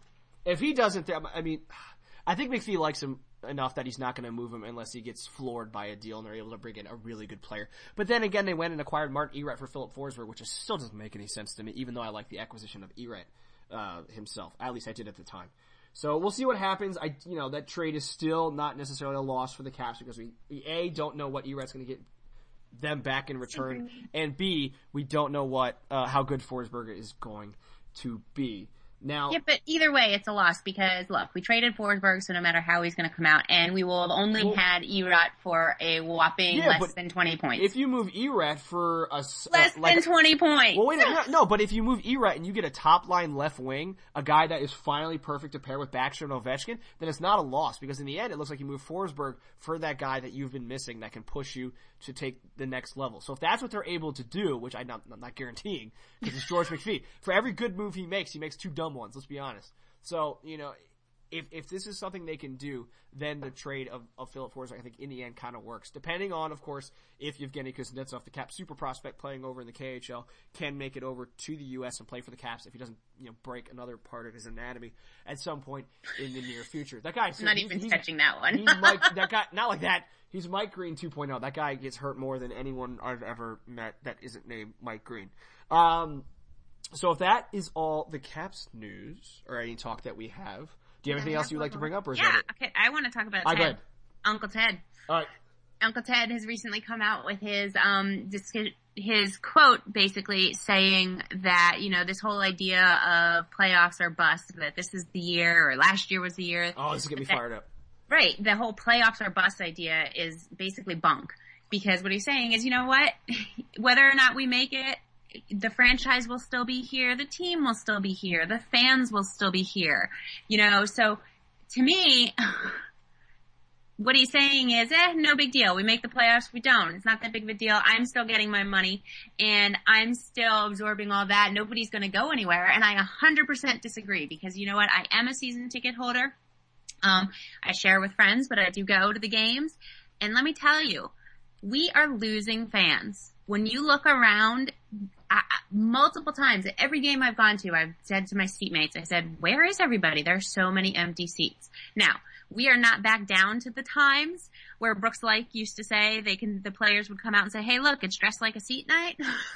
if he doesn't, I mean, I think McPhee likes him enough that he's not going to move him unless he gets floored by a deal and they're able to bring in a really good player. But then again, they went and acquired Martin Erat for Philip Forsberg, which still doesn't make any sense to me, even though I like the acquisition of Erat himself. At least I did at the time. So we'll see what happens. That trade is still not necessarily a loss for the Caps because we A, don't know what Erat's going to get them back in return, and B, we don't know how good Forsberg is going to be. Now, yeah, but either way, it's a loss because look, we traded Forsberg, so no matter how he's going to come out, and we will have only had Erat for a whopping less than 20 points. If you move Erat for less than 20 points. Well, wait a minute, no, but if you move Erat and you get a top line left wing, a guy that is finally perfect to pair with Backstrom and Ovechkin, then it's not a loss because in the end, it looks like you move Forsberg for that guy that you've been missing that can push you to take the next level. So if that's what they're able to do, which I'm not guaranteeing because it's George McPhee, for every good move he makes two dumb ones. Let's be honest. So, if this is something they can do, then the trade of Philip Forsberg, I think, in the end kind of works. Depending on, of course, if Yevgeny Kuznetsov, the Caps super prospect playing over in the KHL, can make it over to the U.S. and play for the Caps if he doesn't, break another part of his anatomy at some point in the near future. That guy, not even touching that one. That guy, not like that. He's Mike Green 2.0. That guy gets hurt more than anyone I've ever met that isn't named Mike Green. So if that is all the Caps news or any talk that we have, do you have anything else you'd like to bring up? Or is that it? Okay. I want to talk about Ted. Uncle Ted. All right. Uncle Ted has recently come out with his quote basically saying that, this whole idea of playoffs are bust, that this is the year or last year was the year. Oh, this is going to be fired up. Right. The whole playoffs are bust idea is basically bunk because what he's saying is, you know what? Whether or not we make it, the franchise will still be here, the team will still be here, the fans will still be here. So to me, what he's saying is, no big deal. We make the playoffs, we don't. It's not that big of a deal. I'm still getting my money and I'm still absorbing all that. Nobody's going to go anywhere. And I 100% disagree because you know what? I am a season ticket holder. I share with friends, but I do go to the games. And let me tell you, we are losing fans. When you look around, multiple times at every game I've gone to, I've said to my seatmates, I said, where is everybody? There's so many empty seats. Now, we are not back down to the times where Brooks Laich used to say the players would come out and say, hey, look, it's dressed like a seat night.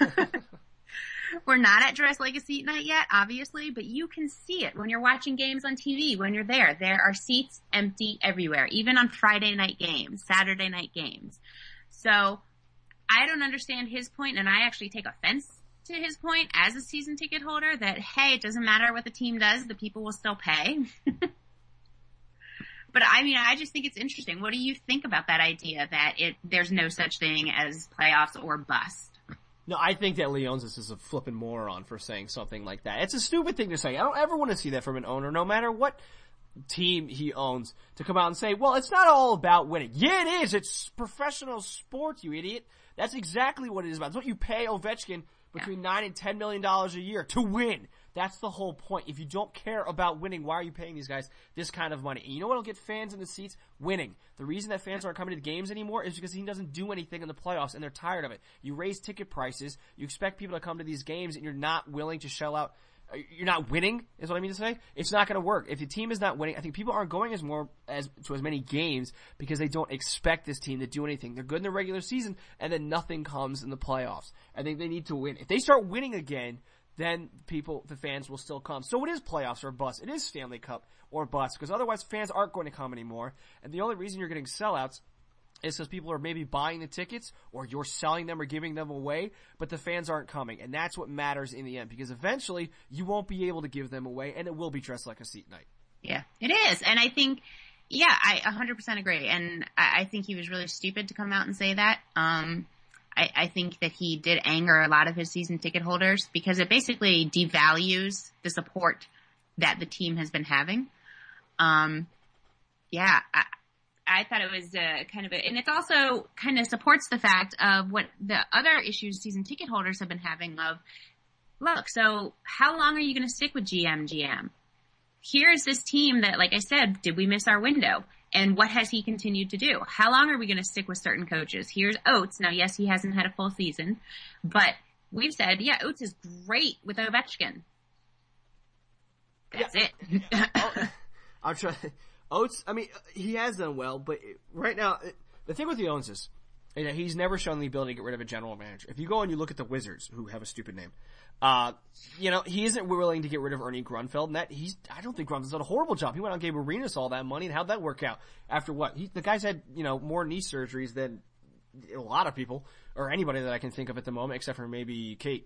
We're not at dressed like a seat night yet, obviously, but you can see it when you're watching games on TV, when you're there. There are seats empty everywhere, even on Friday night games, Saturday night games. So I don't understand his point, and I actually take offense to his point as a season ticket holder that, hey, it doesn't matter what the team does, the people will still pay. But I just think it's interesting. What do you think about that idea that there's no such thing as playoffs or bust? No, I think that Leonsis is a flippin' moron for saying something like that. It's a stupid thing to say. I don't ever want to see that from an owner, no matter what team he owns, to come out and say, well, it's not all about winning. Yeah, it is. It's professional sports, you idiot. That's exactly what it is about. It's what you pay Ovechkin between $9 and $10 million a year to win. That's the whole point. If you don't care about winning, why are you paying these guys this kind of money? And you know what will get fans in the seats? Winning. The reason that fans aren't coming to the games anymore is because he doesn't do anything in the playoffs, and they're tired of it. You raise ticket prices, you expect people to come to these games, and you're not willing to shell out. You're not winning, is what I mean to say. It's not going to work. If the team is not winning, I think people aren't going as many games because they don't expect this team to do anything. They're good in the regular season, and then nothing comes in the playoffs. I think they need to win. If they start winning again, then the fans will still come. So it is playoffs or bust. It is Stanley Cup or bust, because otherwise fans aren't going to come anymore. And the only reason you're getting sellouts is because people are maybe buying the tickets, or you're selling them or giving them away, but the fans aren't coming. And that's what matters in the end, because eventually you won't be able to give them away, and it will be dressed like a seat night. Yeah, it is. And I think, I 100% agree. And I think he was really stupid to come out and say that. I think that he did anger a lot of his season ticket holders because it basically devalues the support that the team has been having. I thought it was and it also kind of supports the fact of what the other issues season ticket holders have been having of, look, so how long are you going to stick with GM? Here's this team that, like I said, did we miss our window? And what has he continued to do? How long are we going to stick with certain coaches? Here's Oates. Now, yes, he hasn't had a full season, but we've said, Oates is great with Ovechkin. That's it. I'm trying. Oates, I mean, he has done well, but right now, the thing with the Owens is, he's never shown the ability to get rid of a general manager. If you go and you look at the Wizards, who have a stupid name, he isn't willing to get rid of Ernie Grunfeld, and I don't think Grunfeld's done a horrible job. He went out and gave Arenas all that money, and how'd that work out? After what? The guy's had, more knee surgeries than a lot of people, or anybody that I can think of at the moment, except for maybe Kate.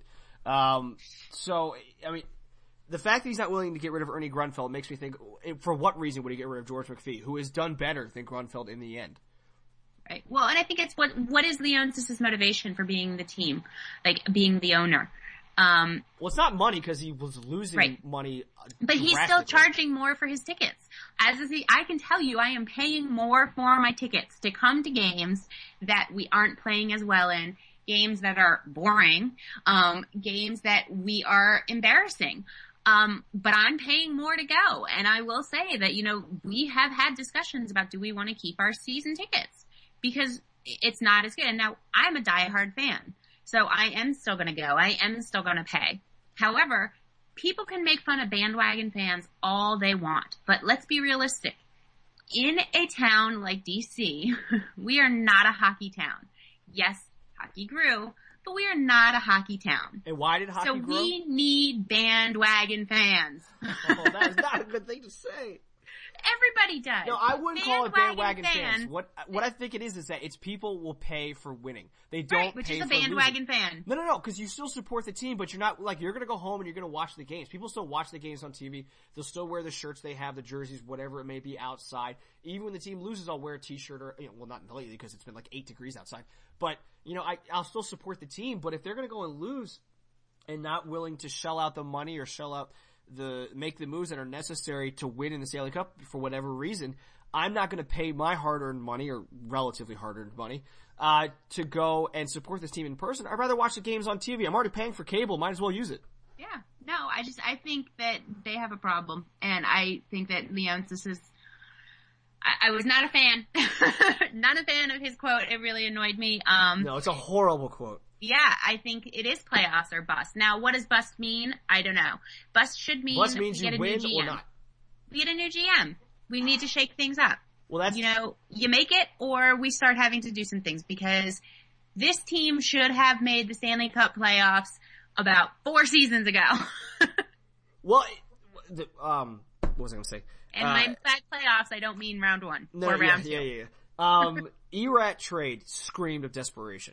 The fact that he's not willing to get rid of Ernie Grunfeld makes me think, for what reason would he get rid of George McPhee, who has done better than Grunfeld in the end? Right. Well, and I think it's what is Leonsis' motivation for being the team, like being the owner? Well, it's not money because he was losing money. But he's still charging more for his tickets. I can tell you, I am paying more for my tickets to come to games that we aren't playing as well in, games that are boring, games that we are embarrassing. But I'm paying more to go. And I will say that, we have had discussions about, do we want to keep our season tickets? Because it's not as good. And now I'm a diehard fan. So I am still going to go. I am still going to pay. However, people can make fun of bandwagon fans all they want. But let's be realistic. In a town like DC, we are not a hockey town. Yes, hockey grew, but we are not a hockey town. And why did hockey grow? So we need bandwagon fans. Oh, that is not a good thing to say. Everybody does. No, I wouldn't call it bandwagon fans. What I think it is that it's people will pay for winning. They don't which pay is a for bandwagon losing. fan. No, because you still support the team, but you're not, you're gonna go home and you're gonna watch the games. People still watch the games on TV. They'll still wear the shirts they have, the jerseys, whatever it may be outside. Even when the team loses, I'll wear a t-shirt or, well, not lately because it's been like 8 degrees outside. But, I'll still support the team, but if they're gonna go and lose and not willing to shell out the money or make the moves that are necessary to win in the Stanley Cup for whatever reason, I'm not going to pay my hard-earned money, or relatively hard-earned money, to go and support this team in person. I'd rather watch the games on TV. I'm already paying for cable. Might as well use it. Yeah. No, I think that they have a problem. And I think that Leonsis is, I was not a fan. Not a fan of his quote. It really annoyed me. No, it's a horrible quote. Yeah, I think it is playoffs or bust. Now, what does bust mean? I don't know. Bust should mean bust means we get you a win new GM. or not. We get a new GM. We need to shake things up. Well, that's you make it or we start having to do some things, because this team should have made the Stanley Cup playoffs about 4 seasons ago. Well, what was I going to say? And by playoffs, I don't mean round 1 or round 2. Yeah. Erat trade screamed of desperation.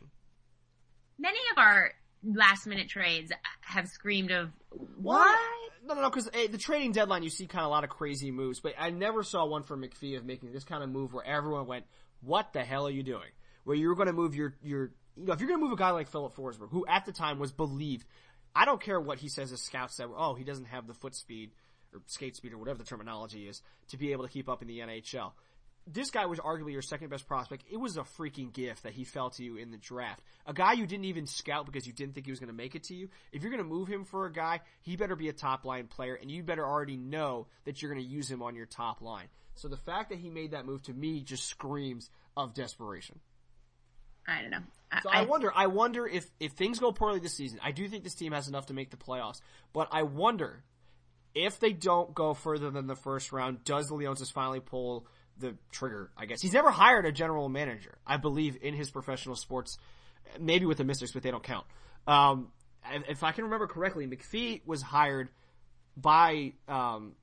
Many of our last-minute trades have screamed of, what? No, because the trading deadline, you see kind of a lot of crazy moves, but I never saw one from McPhee of making this kind of move where everyone went, what the hell are you doing? Where you're going to move if you're going to move a guy like Philip Forsberg, who at the time was believed, I don't care what he says as scouts said, he doesn't have the foot speed, or skate speed, or whatever the terminology is, to be able to keep up in the NHL. This guy was arguably your second best prospect. It was a freaking gift that he fell to you in the draft. A guy you didn't even scout because you didn't think he was going to make it to you. If you're going to move him for a guy, he better be a top line player, and you better already know that you're going to use him on your top line. So the fact that he made that move, to me, just screams of desperation. I don't know. So I wonder if things go poorly this season. I do think this team has enough to make the playoffs, but I wonder if they don't go further than the first round, does the Leonsis finally pull the trigger, I guess. He's never hired a general manager, I believe, in his professional sports, maybe with the Mystics, but they don't count. If I can remember correctly, McPhee was hired by, I'm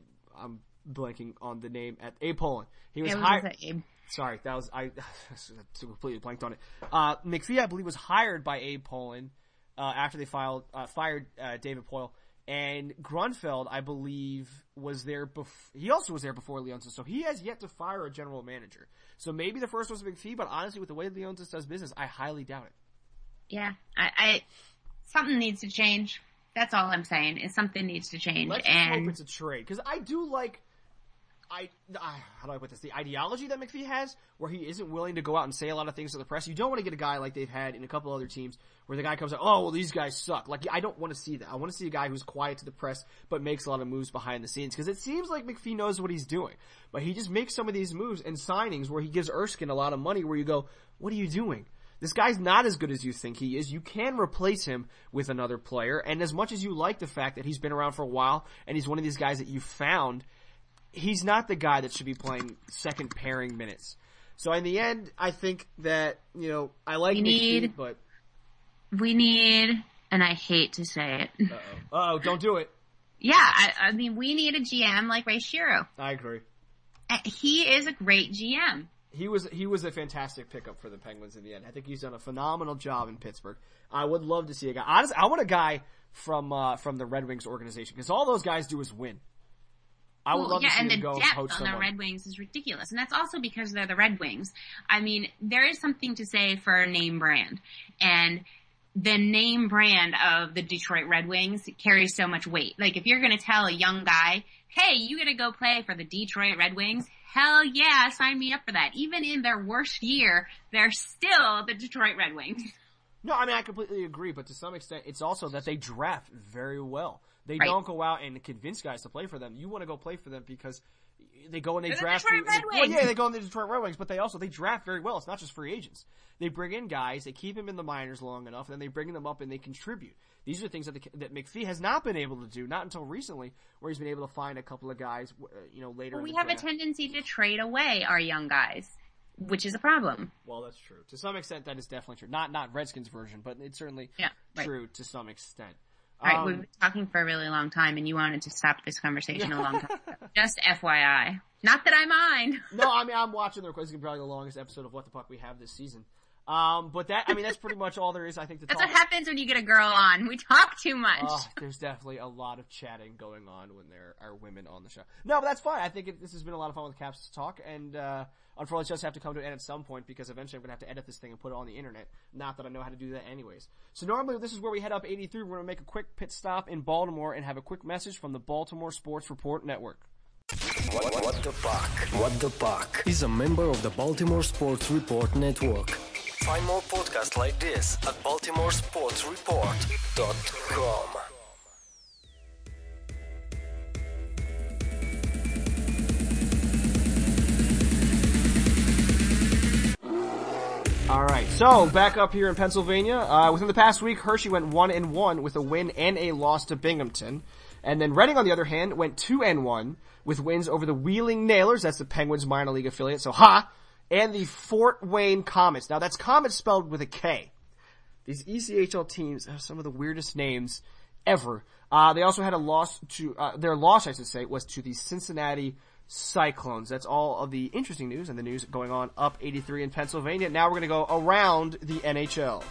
blanking on the name, at Abe Pollin. He was hired. Sorry, I completely blanked on it. McPhee, I believe, was hired by Abe Pollin, after they fired David Poile. And Grunfeld, I believe, was there he also was there before Leonsis, so he has yet to fire a general manager. So maybe the first one's a McPhee, but honestly, with the way Leonsis does business, I highly doubt it. Yeah, something needs to change. That's all I'm saying, is something needs to change. Let's hope it's a trade, because I do like, how do I put this? The ideology that McPhee has, where he isn't willing to go out and say a lot of things to the press. You don't want to get a guy like they've had in a couple other teams, where the guy comes out, these guys suck. I don't want to see that. I want to see a guy who's quiet to the press, but makes a lot of moves behind the scenes, because it seems like McPhee knows what he's doing. But he just makes some of these moves and signings where he gives Erskine a lot of money, where you go, what are you doing? This guy's not as good as you think he is. You can replace him with another player, and as much as you like the fact that he's been around for a while and he's one of these guys that you found, he's not the guy that should be playing second pairing minutes. So in the end, I think that, I like McPhee, but... We need, and I hate to say it. Uh-oh, don't do it. Yeah, I mean, we need a GM like Ray Shero. I agree. He is a great GM. He was a fantastic pickup for the Penguins in the end. I think he's done a phenomenal job in Pittsburgh. I would love to see a guy. Honestly, I want a guy from the Red Wings organization, because all those guys do is win. I would love to see him go and coach someone. And the Red Wings is ridiculous. And that's also because they're the Red Wings. I mean, there is something to say for a name brand. And the name brand of the Detroit Red Wings carries so much weight. Like, if you're going to tell a young guy, hey, you got to go play for the Detroit Red Wings, hell yeah, sign me up for that. Even in their worst year, they're still the Detroit Red Wings. No, I mean, I completely agree, but to some extent, it's also that they draft very well. They don't go out and convince guys to play for them. You want to go play for them because they go and they draft. The Detroit Red Wings. Well, yeah, they go in the Detroit Red Wings, but they draft very well. It's not just free agents. They bring in guys, they keep them in the minors long enough, and then they bring them up and they contribute. These are things that McPhee has not been able to do, not until recently, where he's been able to find a couple of guys, later. Well, we have a tendency to trade away our young guys, which is a problem. Well, that's true. To some extent, that is definitely true. Not Redskins version, but it's certainly true to some extent. All right, we've been talking for a really long time, and you wanted to stop this conversation a long time ago. Just FYI. Not that I mind. No, I mean, I'm watching the recording. It's probably the longest episode of What the Puck we have this season. But that's pretty much all there is, I think, to That's talk. what happens when you get a girl on. We talk too much. There's definitely a lot of chatting going on when there are women on the show. No, but that's fine. I think this has been a lot of fun with Caps Talk, and unfortunately, it's just have to come to an end at some point, because eventually I'm going to have to edit this thing and put it on the internet. Not that I know how to do that anyways. So normally, this is where we head up 83. We're going to make a quick pit stop in Baltimore and have a quick message from the Baltimore Sports Report Network. What the Puck? What the Puck is a member of the Baltimore Sports Report Network. Find more podcasts like this at baltimoresportsreport.com. All right, so back up here in Pennsylvania. Within the past week, Hershey went 1-1 with a win and a loss to Binghamton. And then Reading, on the other hand, went 2-1 with wins over the Wheeling Nailers, that's the Penguins minor league affiliate, so and the Fort Wayne Comets. Now that's Comets spelled with a K. These ECHL teams have some of the weirdest names ever. They also had a loss to, their loss, I should say, was to the Cincinnati Cyclones. That's all of the interesting news and the news going on up 83 in Pennsylvania. Now we're going to go around the NHL.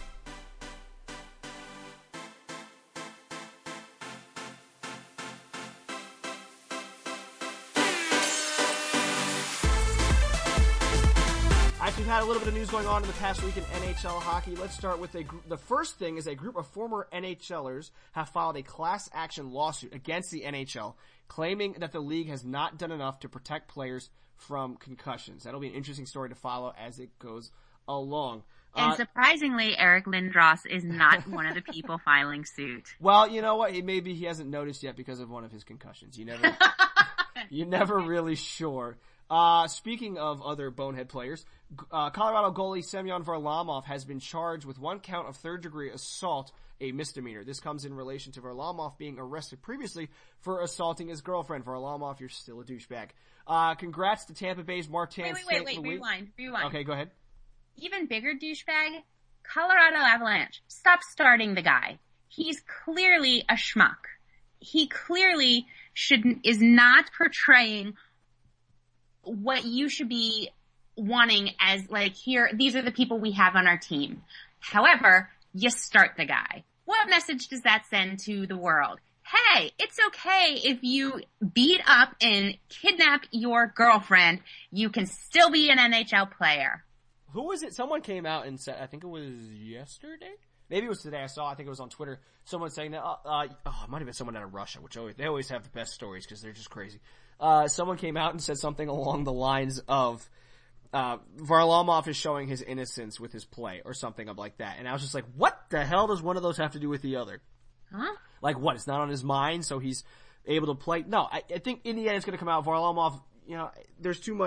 We've had a little bit of news going on in the past week in NHL hockey. Let's start with the first thing is a group of former NHLers have filed a class action lawsuit against the NHL, claiming that the league has not done enough to protect players from concussions. That'll be an interesting story to follow as it goes along. And surprisingly, Eric Lindros is not one of the people filing suit. Well, you know what? Maybe he hasn't noticed yet because of one of his concussions. You're never really sure. Speaking of other bonehead players, Colorado goalie Semyon Varlamov has been charged with one count of third-degree assault, a misdemeanor. This comes in relation to Varlamov being arrested previously for assaulting his girlfriend. Varlamov, you're still a douchebag. Congrats to Tampa Bay's Martin St. Louis. Rewind. Okay, go ahead. Even bigger douchebag, Colorado Avalanche. Stop starting the guy. He's clearly a schmuck. He clearly is not portraying what you should be wanting as these are the people we have on our team. However, you start the guy. What message does that send to the world? Hey, it's okay if you beat up and kidnap your girlfriend. You can still be an NHL player. Who was it? Someone came out and said, I think it was yesterday? Maybe it was today. I think it was on Twitter. Someone saying that, it might have been someone out of Russia, which they always have the best stories because they're just crazy. Someone came out and said something along the lines of, Varlamov is showing his innocence with his play or something like that. And I was just like, what the hell does one of those have to do with the other? Huh? Like what? It's not on his mind, so he's able to play? No, I think in the end it's going to come out. Varlamov, there's too much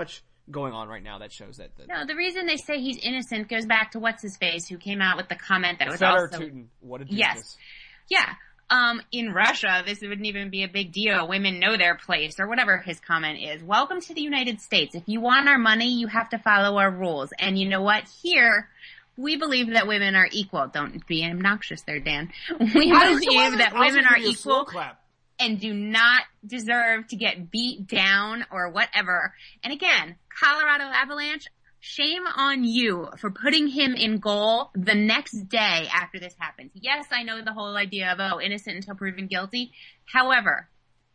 going on right now that shows that. No, the reason they say he's innocent goes back to what's-his-face, who came out with the comment that was Fedor also... Tutin, what a genius. Yes. Yeah. In Russia, this wouldn't even be a big deal. Women know their place, or whatever his comment is. Welcome to the United States. If you want our money, you have to follow our rules. And you know what? Here, we believe that women are equal. Don't be obnoxious there, Dan. We believe that women are equal and do not deserve to get beat down or whatever. And again, Colorado Avalanche, shame on you for putting him in goal the next day after this happens. Yes, I know the whole idea of, innocent until proven guilty. However,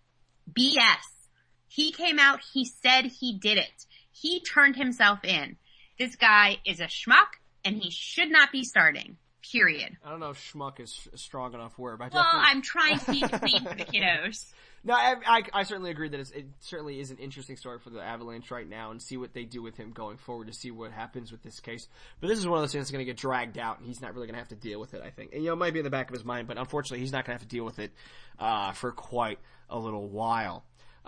BS. He came out, he said he did it. He turned himself in. This guy is a schmuck, and he should not be starting. Period. I don't know if schmuck is a strong enough word, but I'm trying to keep it clean for the kiddos. No, I certainly agree that it certainly is an interesting story for the Avalanche right now, and see what they do with him going forward to see what happens with this case. But this is one of those things that's going to get dragged out, and he's not really going to have to deal with it, I think. And, it might be in the back of his mind, but unfortunately he's not going to have to deal with it for quite a little while.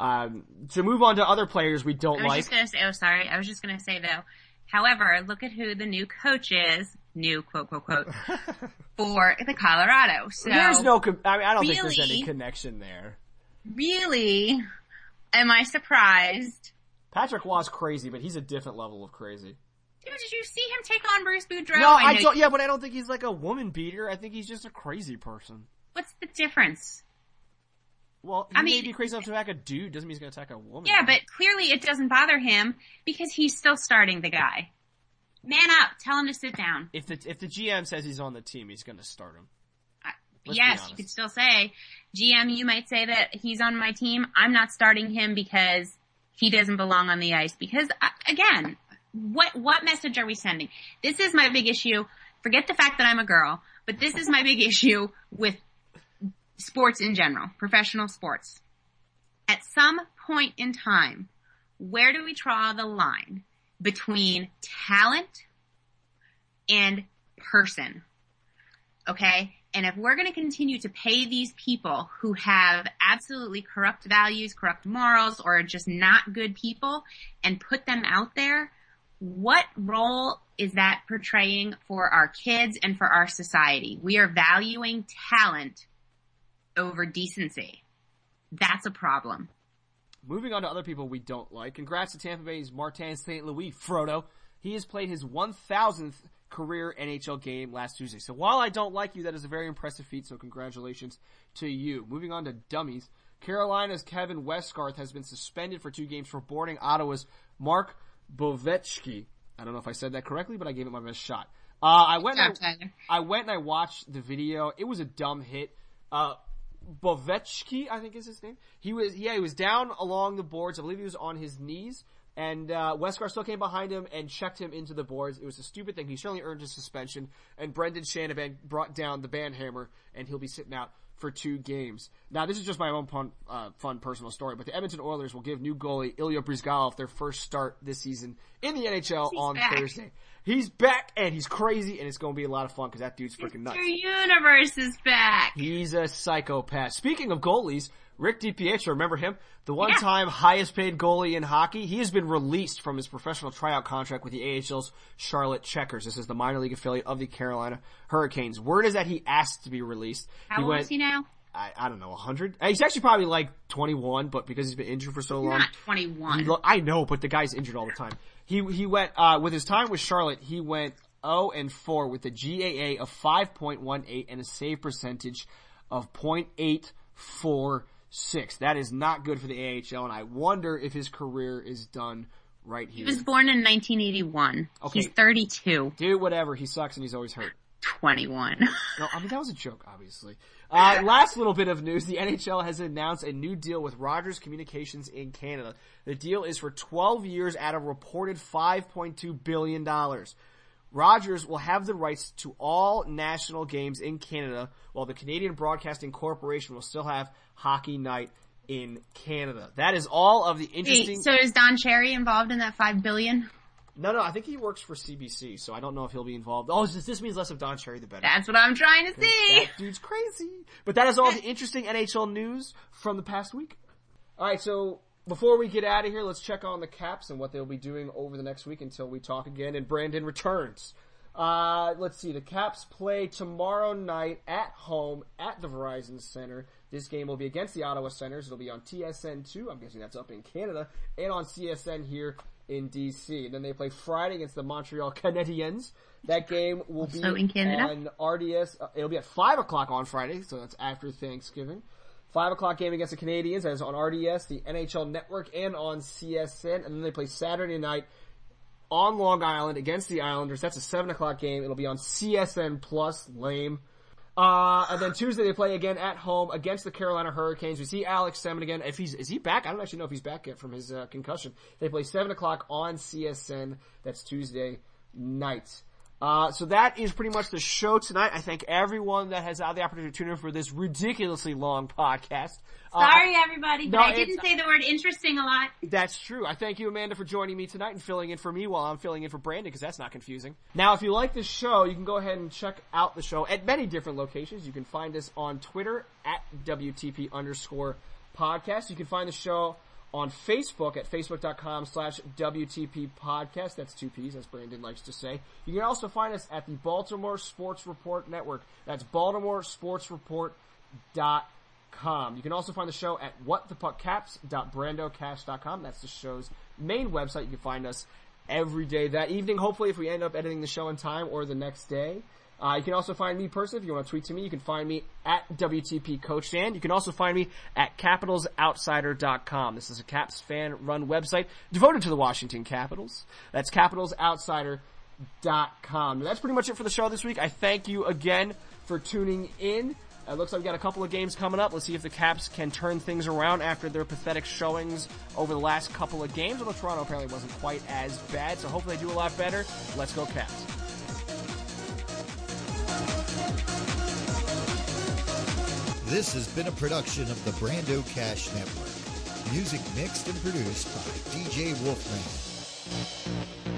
To move on to other players we don't like. I was just going to say, though, however, look at who the new coach is. New, quote, quote, quote, for the Colorado. So there's no, I don't think there's any connection there. Really? Am I surprised? Patrick Waugh's crazy, but he's a different level of crazy. Dude, did you see him take on Bruce Boudreau? No, but I don't think he's like a woman beater. I think he's just a crazy person. What's the difference? Well, he may be crazy enough to attack a dude, doesn't mean he's going to attack a woman. Yeah, but clearly it doesn't bother him because he's still starting the guy. Man up. Tell him to sit down. If the GM says he's on the team, he's going to start him. Yes, you could still say, GM, you might say that he's on my team. I'm not starting him because he doesn't belong on the ice. Because, again, what message are we sending? This is my big issue. Forget the fact that I'm a girl, but this is my big issue with sports in general, professional sports. At some point in time, where do we draw the line between talent and person? Okay? And if we're going to continue to pay these people who have absolutely corrupt values, corrupt morals, or are just not good people and put them out there, what role is that portraying for our kids and for our society? We are valuing talent over decency. That's a problem. Moving on to other people we don't like. Congrats to Tampa Bay's Martin St. Louis, Frodo. He has played his 1,000th career NHL game last Tuesday. So while I don't like you, that is a very impressive feat, so congratulations to you. Moving on to dummies. Carolina's Kevin Westgarth has been suspended for 2 games for boarding Ottawa's Mark Bovechky. I don't know if I said that correctly, but I gave it my best shot. I went and I watched the video. It was a dumb hit. Bovechky, I think is his name. He was down along the boards. I believe he was on his knees. And Westgarth still came behind him and checked him into the boards. It was a stupid thing. He certainly earned his suspension. And Brendan Shanahan brought down the band hammer, and he'll be sitting out for 2 games. Now, this is just my own fun personal story, but the Edmonton Oilers will give new goalie Ilya Bryzgalov their first start this season in the NHL on Thursday. He's back, and he's crazy, and it's going to be a lot of fun because that dude's freaking nuts. Mr. Universe is back. He's a psychopath. Speaking of goalies, Rick DiPietro, remember him? The one-time highest-paid goalie in hockey. He has been released from his professional tryout contract with the AHL's Charlotte Checkers. This is the minor league affiliate of the Carolina Hurricanes. Word is that he asked to be released. How old is he now? I don't know, 100? He's actually probably like 21, but because he's been injured for so long. Not 21. I know, but the guy's injured all the time. He went, with his time with Charlotte, he went 0-4 with a GAA of 5.18 and a save percentage of .846. That is not good for the AHL, and I wonder if his career is done right here. He was born in 1981. Okay. He's 32. Dude, whatever. He sucks and he's always hurt. 21. No, I mean, that was a joke, obviously. Last little bit of news. The NHL has announced a new deal with Rogers Communications in Canada. The deal is for 12 years at a reported $5.2 billion. Rogers will have the rights to all national games in Canada, while the Canadian Broadcasting Corporation will still have Hockey Night in Canada. That is all of the interesting... So is Don Cherry involved in that $5 billion? No, I think he works for CBC, so I don't know if he'll be involved. Oh, this means less of Don Cherry, the better. That's what I'm trying to see. That dude's crazy. But that is all the interesting NHL news from the past week. Alright, so Before we get out of here, let's check on the Caps and what they'll be doing over the next week until we talk again and Brandon returns. Let's see. The Caps play tomorrow night at home at the Verizon Center. This game will be against the Ottawa Senators. It'll be on TSN2. I'm guessing that's up in Canada. And on CSN here in DC. And then they play Friday against the Montreal Canadiens. That game will be in Canada? On RDS. It'll be at 5 o'clock on Friday, so that's after Thanksgiving. 5 o'clock game against the Canadiens. That is on RDS, the NHL Network, and on CSN. And then they play Saturday night on Long Island against the Islanders. That's a 7 o'clock game. It'll be on CSN Plus. Lame. And then Tuesday they play again at home against the Carolina Hurricanes. We see Alex Semin again. Is he back? I don't actually know if he's back yet from his concussion. They play 7 o'clock on CSN. That's Tuesday night. So that is pretty much the show tonight. I thank everyone that has had the opportunity to tune in for this ridiculously long podcast. Sorry, everybody, but I didn't say the word interesting a lot. That's true. I thank you, Amanda, for joining me tonight and filling in for me while I'm filling in for Brandon, because that's not confusing. Now, if you like this show, you can go ahead and check out the show at many different locations. You can find us on Twitter at WTP_podcast. You can find the show on Facebook at facebook.com/WTP podcast. That's 2 P's, as Brandon likes to say. You can also find us at the Baltimore Sports Report Network. That's BaltimoreSportsReport.com. You can also find the show at whatthepuckcaps.brandocast.com. That's the show's main website. You can find us every day that evening, hopefully, if we end up editing the show in time, or the next day. You can also find me personally. If you want to tweet to me, you can find me at WTP Coach Dan. You can also find me at CapitalsOutsider.com. This is a Caps fan-run website devoted to the Washington Capitals. That's CapitalsOutsider.com. That's pretty much it for the show this week. I thank you again for tuning in. It looks like we've got a couple of games coming up. Let's see if the Caps can turn things around after their pathetic showings over the last couple of games. Although Toronto apparently wasn't quite as bad, so hopefully they do a lot better. Let's go Caps. This has been a production of the Brando Cash Network. Music mixed and produced by DJ Wolfman.